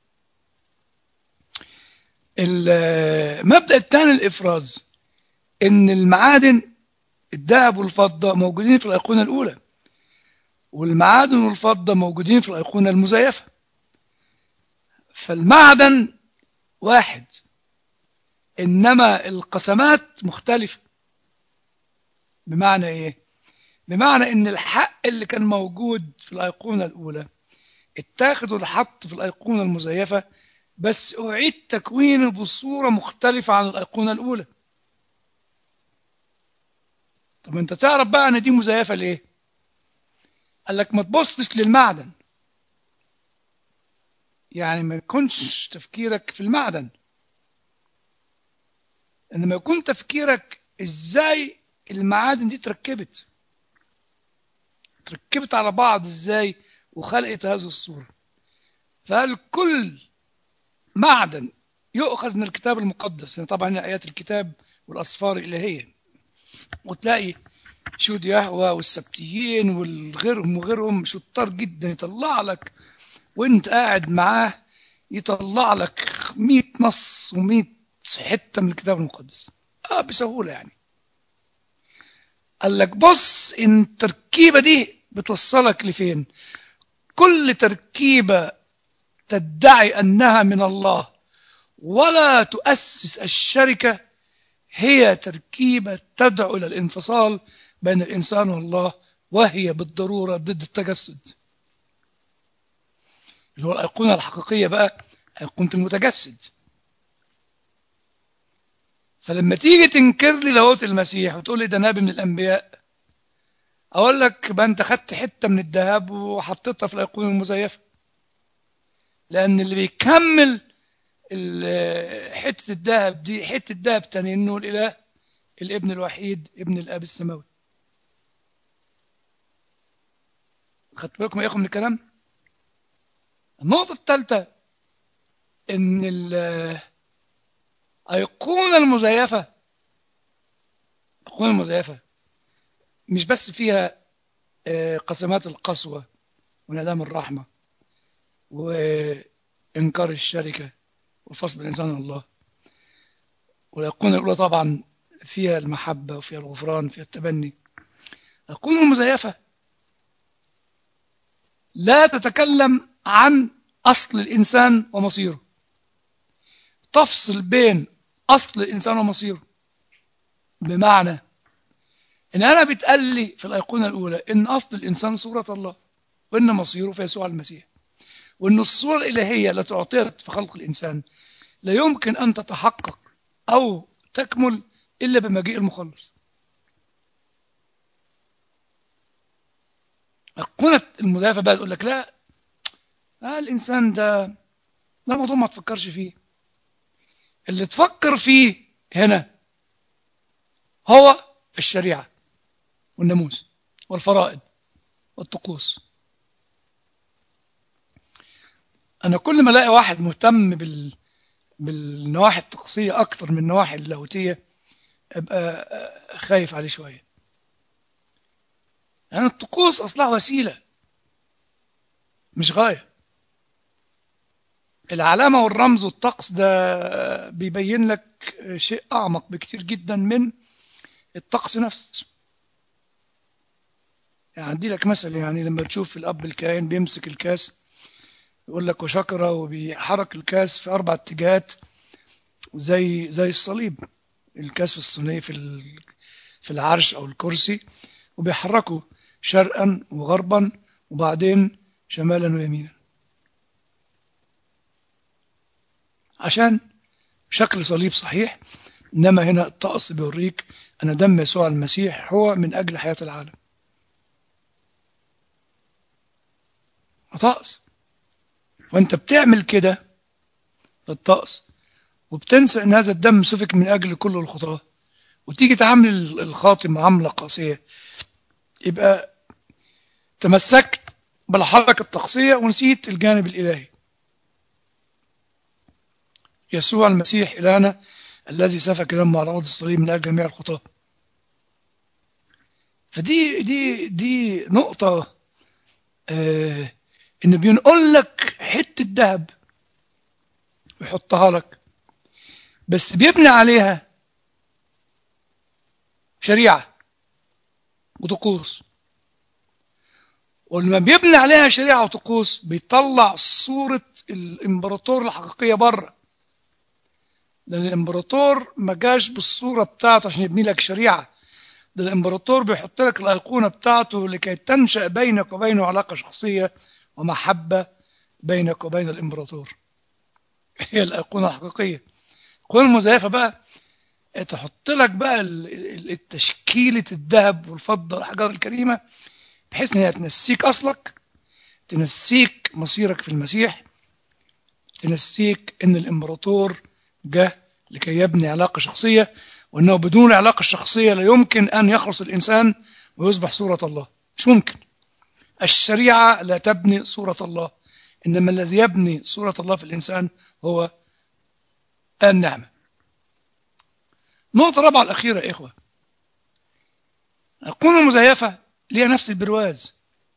المبدأ الثاني الإفراز، إن المعادن الذهب والفضة موجودين في الأيقونة الأولى، والمعادن والفضة موجودين في الأيقونة المزيفة. فالمعدن واحد إنما القسمات مختلفة. بمعنى إيه؟ بمعنى إن الحق اللي كان موجود في الأيقونة الأولى اتاخد والحط في الأيقونة المزيفة، بس أعيد تكوينه بصورة مختلفة عن الأيقونة الأولى. طب أنت تعرف بقى أن دي مزيفة ليه؟ قال لك ما تبصش للمعدن، يعني ما يكونش تفكيرك في المعدن، إنما يكون تفكيرك إزاي المعادن دي تركبت على بعض إزاي، وخلقت هذه الصورة. فهل كل معدن يؤخذ من الكتاب المقدس، يعني طبعا آيات الكتاب والأسفار الإلهية، وتلاقي شهود يهوه والسبتيين وغيرهم شطار جدا، يطلع لك وانت قاعد معاه يطلع لك 100 نص و100 حتة من الكتاب المقدس بسهولة يعني. قال لك بص، ان التركيبة دي بتوصلك لفين؟ كل تركيبة تدعي أنها من الله ولا تؤسس الشركة هي تركيبة تدعو إلى الانفصال بين الإنسان والله، وهي بالضرورة ضد التجسد، اللي هو الأيقونة الحقيقية بقى، أيقونة المتجسد. فلما تيجي تنكر لي لاهوت المسيح وتقول لي ده نبي من الأنبياء، أقول لك بقى أنت خدت حتة من الذهب وحطيتها في الأيقونة المزيفة، لأن اللي بيكمل حتة الذهب دي حتة ذهب تاني، إنه الإله الابن الوحيد ابن الآب السماوي. خدت بالكم يا أخو من الكلام؟ النقطة الثالثة إن الأيقونة المزيفة مش بس فيها قسمات القسوة وانعدام الرحمة وإنكار الشركة والفصل بالإنسان الله، والأيقونة الأولى طبعا فيها المحبة وفيها الغفران وفيها التبني. الأيقونة المزيفة لا تتكلم عن أصل الإنسان ومصيره، تفصل بين أصل الإنسان ومصيره، بمعنى إن أنا بيتقال لي في الأيقونة الأولى إن أصل الإنسان صورة الله، وإن مصيره في يسوع المسيح، وإن الصورة الإلهية التي أعطيت في خلق الإنسان لا يمكن أن تتحقق أو تكمل إلا بمجيء المخلص. أيقونة المزيفة بقى تقول لك لا، الإنسان ده موضوع ما تفكرش فيه، اللي تفكر فيه هنا هو الشريعة والناموس والفرائض والطقوس. أنا كل ما ألاقي واحد مهتم بالنواحي الطقسية أكتر من النواحي اللاهوتية أبقى خايف عليه شوية، يعني الطقوس أصلها وسيلة مش غاية. العلامة والرمز والطقس ده بيبين لك شيء أعمق بكتير جدا من الطقس نفسه. يعني عندي لك مثل، يعني لما تشوف الأب الكاهن بيمسك الكاس يقول لك وشكرة، وبيحرك الكاس في 4 اتجاهات زي الصليب، الكاس في الصينية في العرش أو الكرسي، وبيحركوا شرقا وغربا وبعدين شمالا ويمينا، عشان شكل صليب صحيح. إنما هنا الطقس بيوريك أن دم يسوع المسيح هو من أجل حياة العالم. طقس، وانت بتعمل كده في الطقس وبتنسى ان هذا الدم سفك من اجل كل الخطاة، وتيجي تعامل الخاطئ معاملة قاسية، يبقى تمسكت بالحركة الطقسية ونسيت الجانب الإلهي. يسوع المسيح إلهنا الذي سفك دمه على عود الصليب من أجل جميع الخطاة. فدي نقطة، إنه بينقل لك حتة ذهب ويحطها لك، بس بيبني عليها شريعة وطقوس، ولما بيبني عليها شريعة وطقوس بيطلع صورة الإمبراطور الحقيقية بره، لأن الإمبراطور ما جاش بالصورة بتاعته عشان يبني لك شريعة، ده الإمبراطور بيحط لك الأيقونة بتاعته لكي تنشأ بينك وبينه علاقة شخصية ومحبة بينك وبين الإمبراطور. هي الأيقونة الحقيقية. الأيقونة المزيفة بقى تحط لك بقى التشكيلة الذهب والفضة والأحجار الكريمة، بحيث إنها تنسيك أصلك، تنسيك مصيرك في المسيح، تنسيك إن الإمبراطور جه لكي يبني علاقة شخصية، وأنه بدون العلاقة الشخصية لا يمكن أن يخلص الإنسان ويصبح صورة الله، مش ممكن. الشريعة لا تبني صورة الله، إنما الذي يبني صورة الله في الإنسان هو النعمة. النقطة الرابعة الأخيرة يا إخوة، الأيقونة المزيفة ليها نفس البرواز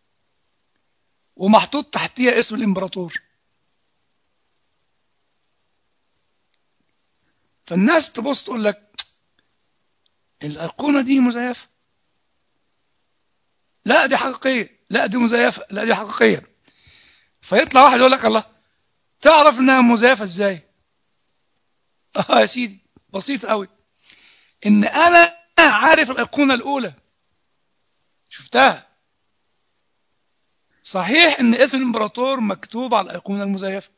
ومحطوط تحتيها اسم الإمبراطور، فالناس تبص تقول لك الأيقونة دي مزيفة، لا دي حقيقية، لا دي مزيفة، لا دي حقيقية. فيطلع واحد يقول لك الله، تعرف انها مزيفة ازاي؟ يا سيدي بسيط قوي، ان انا عارف الأيقونة الأولى شفتها، صحيح ان اسم الامبراطور مكتوب على الأيقونة المزيفة،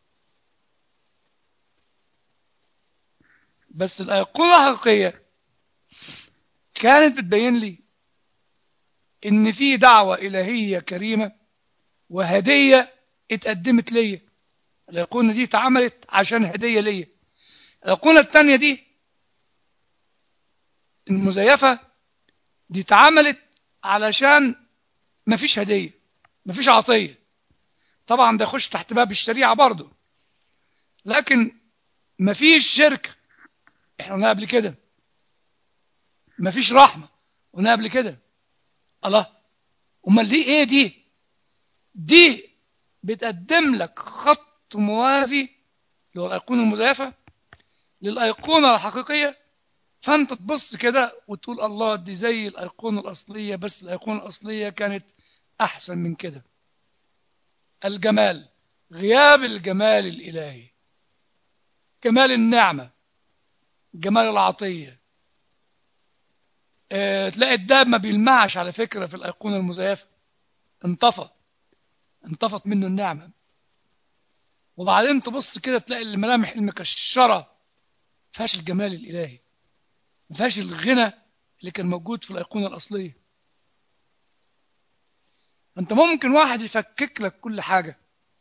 بس الأيقونة الحقيقية كانت بتبين لي ان في دعوة إلهية كريمة وهدية اتقدمت ليا. الأيقونة دي اتعملت عشان هدية ليا. الأيقونة الثانية دي المزيفة دي اتعملت علشان مفيش هدية، مفيش عطية. طبعا ده يخش تحت باب الشريعة برضو، لكن مفيش شركة، احنا قلنا قبل كده. مفيش رحمة، قلنا قبل كده. الله، امال دي ايه؟ دي بتقدم لك خط موازي اللي هو الأيقونة المزيفة للأيقونة الحقيقية، فأنت تبص كده وتقول الله دي زي الأيقونة الأصلية، بس الأيقونة الأصلية كانت أحسن من كده. الجمال، غياب الجمال الإلهي، جمال النعمة، جمال العطية. تلاقي الدهب ما بيلمعش على فكرة في الأيقونة المزيفة، انطفت منه النعمة. وبعدين تبص كده تلاقي الملامح المكشرة فيهاش الجمال الإلهي، ما فيهاش الغنى اللي كان موجود في الأيقونة الأصلية. أنت ممكن واحد يفكك لك كل حاجة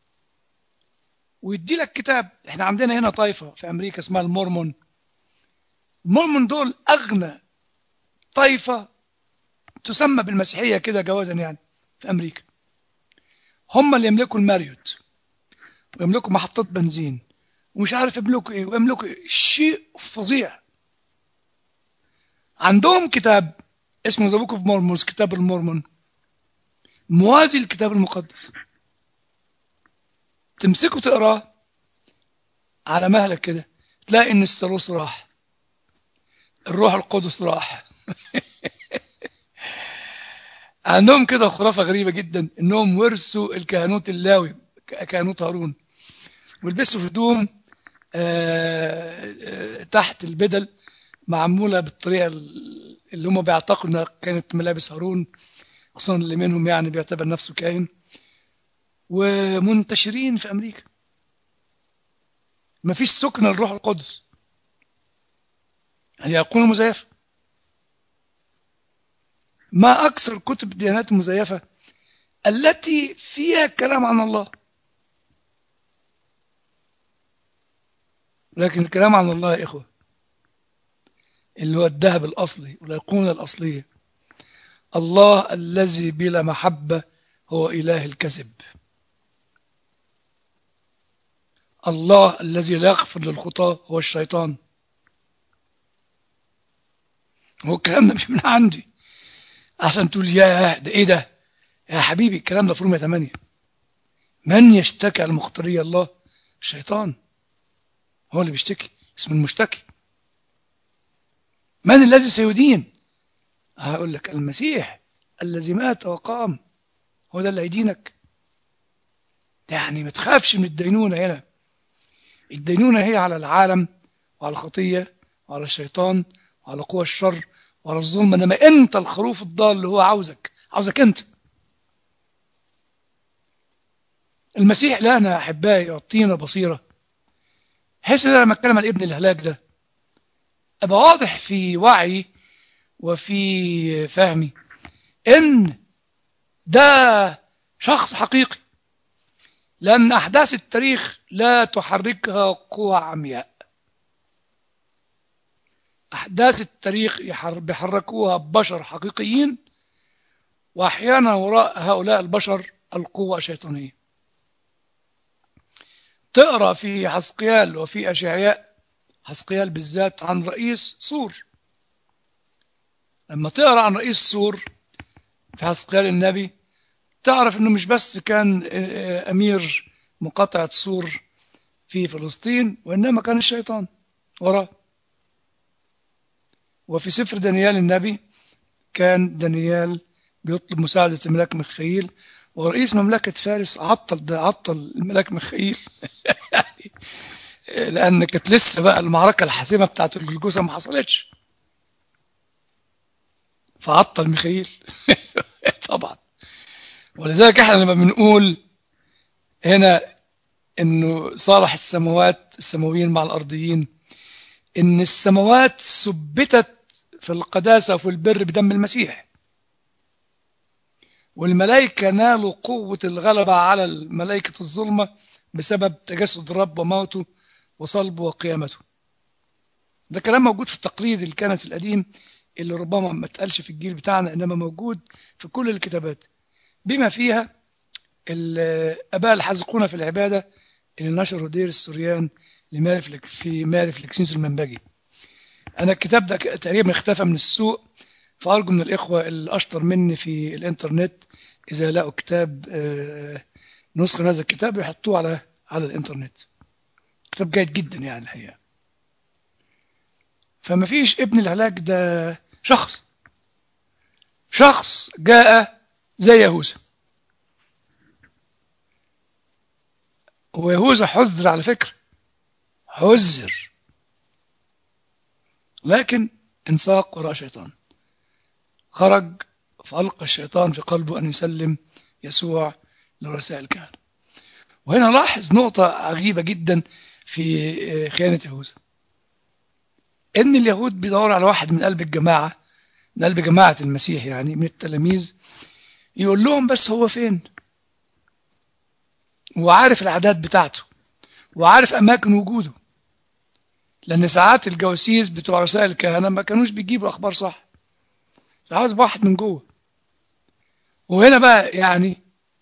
ويدي لك كتاب. احنا عندنا هنا طائفة في أمريكا اسمها المورمون. المورمون دول أغنى طائفة تسمى بالمسيحية كده جوازا يعني في أمريكا. هم اللي يملكوا الماريوت ويملكوا محطات بنزين ومش عارف يملكوا ايه ويملكوا إيه. شيء فظيع. عندهم كتاب اسمه ذا بوك اوف مورمونز، كتاب المورمون، موازي للكتاب المقدس. تمسكه تقراه على مهلك كده تلاقي ان الثالوث راح، الروح القدس راح. عندهم كده خرافة غريبة جدا، انهم ورثوا الكهنوت اللاوي، كهنوت هارون، ولبسوا هدوم تحت البدل معمولة بالطريقة اللي هم بيعتقدوا انها كانت ملابس هارون، خصوصا اللي منهم يعني بيعتبر نفسه كاهن، ومنتشرين في أمريكا. مفيش سكن الروح القدس، يعني يكون مزيفة. ما أكثر كتب الديانات المزيفة التي فيها كلام عن الله، لكن الكلام عن الله يا إخوة اللي هو الذهب الأصلي والأيقونة الأصلية، الله الذي بلا محبة هو إله الكذب، الله الذي لا يغفر للخطاة هو الشيطان. هو الكلام ده مش من عندي عشان تقول يا ده ايه ده يا حبيبي، الكلام ده في رومية 8. من يشتكي على مختاري الله؟ الشيطان هو اللي بيشتكي، اسم المشتكي. من الذي سيدين؟ هقول لك المسيح الذي مات وقام، هو ده اللي هيدينك. يعني ما تخافش من الدينونة هنا. الدينونة هي على العالم وعلى الخطية وعلى الشيطان وعلى قوى الشر وعلى الظلم، انما انت الخروف الضال اللي هو عاوزك انت. المسيح لنا احبائي يعطينا بصيرة بحيث ان لما اتكلم عن ابن الهلاك ده ابقى واضح في وعي وفي فهمي ان ده شخص حقيقي، لأن أحداث التاريخ لا تحركها قوى عمياء. أحداث التاريخ بيحركوها بشر حقيقيين وأحيانا وراء هؤلاء البشر القوة الشيطانية. تقرأ في حزقيال وفي أشعياء، حزقيال بالذات، عن رئيس سور. لما تقرأ عن رئيس سور في حزقيال النبي تعرف أنه مش بس كان أمير مقاطعة سور في فلسطين، وإنما كان الشيطان وراه. وفي سفر دانيال النبي كان دانيال بيطلب مساعدة الملاك ميخائيل، ورئيس مملكة فارس عطل الملاك ميخائيل لأن كانت لسه بقى المعركة الحاسمة بتاعت الجلجوسة ما حصلتش، فعطل ميخائيل طبعا. ولذلك احنا لما بنقول هنا انه صالح السماويين مع الارضيين، ان السماوات ثبتت في القداسة وفي البر بدم المسيح، والملائكة نالوا قوة الغلبة على الملائكة الظلمة بسبب تجسد الرب وموته وصلبه وقيامته. ده كلام موجود في التقليد الكنسي القديم اللي ربما ما اتقالش في الجيل بتاعنا، انما موجود في كل الكتابات، بما فيها الآباء الحاذقون في العبادة اللي نشروا دير السوريان في مارف لكسيس المنبجي. أنا الكتاب ده تقريبا اختفى من السوق، فأرجو من الإخوة الأشطر مني في الإنترنت إذا لقوا كتاب نسخة من هذا الكتاب يحطوه على الإنترنت. كتاب جيد جدا يعني الحقيقة. فما فيش ابن الهلاك ده شخص جاء زي يهوذا، ويهوذا حذر على فكرة، حذر، لكن انساق وراء شيطان، خرج فألقى الشيطان في قلبه أن يسلم يسوع لرؤساء الكهنة. وهنا لاحظ نقطة عجيبة جدا في خيانة يهوذا، إن اليهود بيدوروا على واحد من قلب الجماعة، من قلب جماعة المسيح يعني من التلاميذ، يقول لهم بس هو فين، وعارف العادات بتاعته وعارف أماكن وجوده، لأن ساعات الجواسيس بتوع رؤساء الكهنة ما كانوش بيجيبوا أخبار صح، عاوز واحد من جوه. وهنا بقى يعني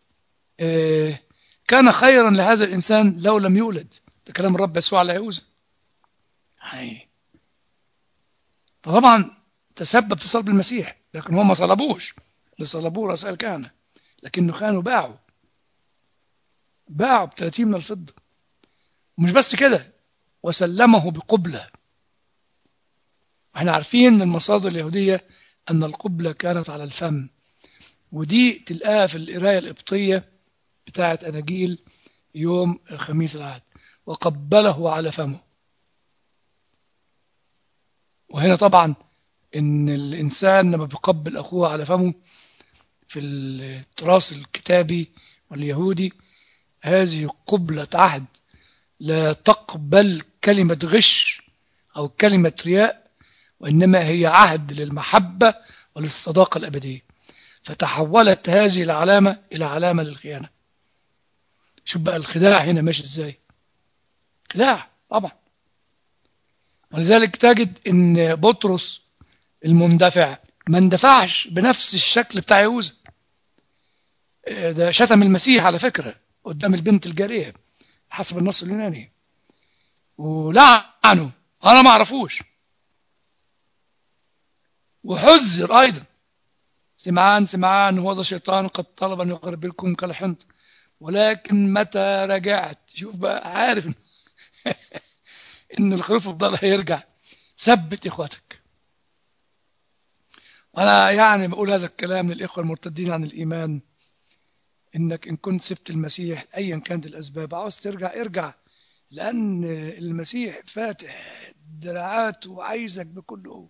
كان خيرا لهذا الإنسان لو لم يولد، ده كلام الرب يسوع على يهوذا. فطبعا تسبب في صلب المسيح، لكن هم ما صلبوش، اللي صلبوه رؤساء الكهنة، لكنه كانوا باعوا ب30 من الفضة. ومش بس كده، وسلمه بقبلة. احنا عارفين من المصادر اليهودية أن القبلة كانت على الفم، ودي تلقاها في القراية القبطية بتاعة أناجيل يوم الخميس العهد، وقبله على فمه. وهنا طبعا إن الإنسان لما بيقبل أخوه على فمه في التراث الكتابي واليهودي، هذه قبلة عهد، لا تقبل كلمة غش أو كلمة رياء، وإنما هي عهد للمحبة وللصداقة الأبدية. فتحولت هذه العلامة إلى علامة للخيانة. شوف بقى الخداع هنا ماشي إزاي، خداع طبعا. ولذلك تجد إن بطرس المندفع ما اندفعش بنفس الشكل بتاع يهوذا. ده شتم المسيح على فكرة قدام البنت الجارية حسب النص اليوناني، ولعنه أنا ما أعرفوش، وحذر أيضا، سمعان هو ذا شيطان قد طلب أن يقربكم كالحنطة، ولكن متى رجعت، شوف بقى عارف إن الخروف الضال هيرجع، ثبت إخواتك. وأنا يعني بقول هذا الكلام للإخوة المرتدين عن الإيمان، إنك إن كنت سبت المسيح أيا كانت الأسباب، عاوز ترجع ارجع، لأن المسيح فاتح دراعاته وعايزك بكل قوة.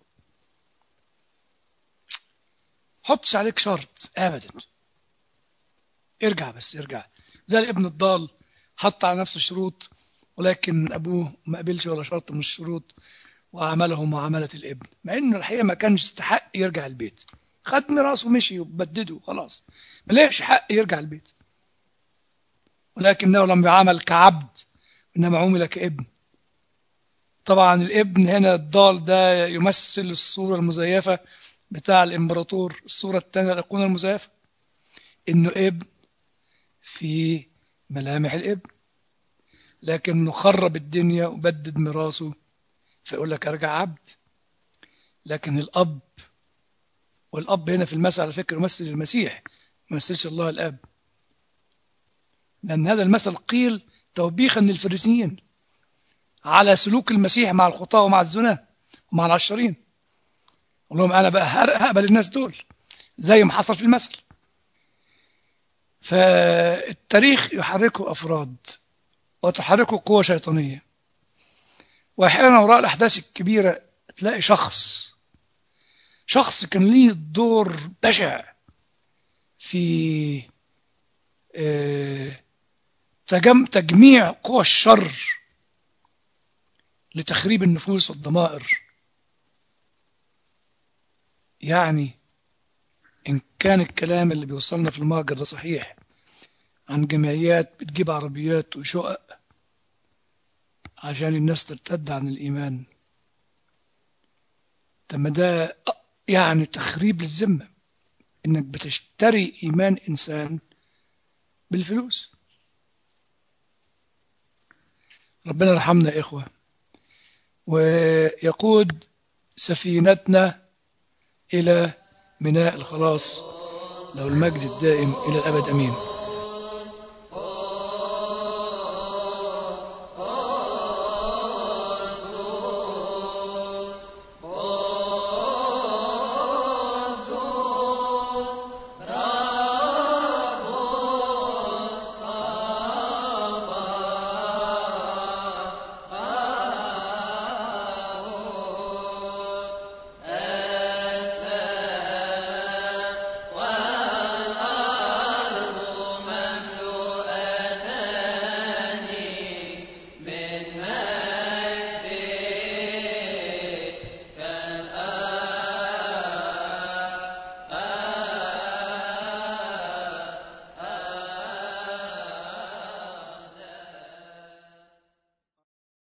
حطش عليك شرط أبدا، ارجع بس ارجع. زي الابن الضال حط على نفسه شروط، ولكن أبوه ما قبلش ولا شرط من الشروط وعمله معاملة الابن، مع إنه الحقيقة ما كانش يستحق يرجع البيت، خد ميراثه ومشي وبدده خلاص، ما ليش حق يرجع البيت، ولكنه لم يعامل كعبد إنما عمل كابن. طبعا الابن هنا الضال ده يمثل الصورة المزيفة بتاع الإمبراطور، الصورة الثانية الأيقونة المزيفة، إنه ابن في ملامح الابن، لكنه خرب الدنيا وبدد ميراثه، فيقول لك أرجع عبد. لكن الأب، والأب هنا في المثل على فكرة يمثل المسيح، ما يمثلش الله الأب، لأن هذا المثل قيل توبيخا للفريسيين على سلوك المسيح مع الخطاة ومع الزنا ومع العشرين. قال لهم أنا بقى هقبل الناس دول زي ما حصل في المثل. فالتاريخ يحركه أفراد وتحركه قوة شيطانية، وأحيانا وراء الأحداث الكبيرة تلاقي شخص كان ليه دور بشع في تجميع قوى الشر لتخريب النفوس والضمائر. يعني إن كان الكلام اللي بيوصلنا في المهجر ده صحيح عن جمعيات بتجيب عربيات وشقق عشان الناس ترتد عن الإيمان، طب ما ده يعني تخريب للذمة، إنك بتشتري إيمان إنسان بالفلوس. ربنا يرحمنا يا إخوة ويقود سفينتنا إلى ميناء الخلاص، له المجد الدائم إلى الأبد. أمين.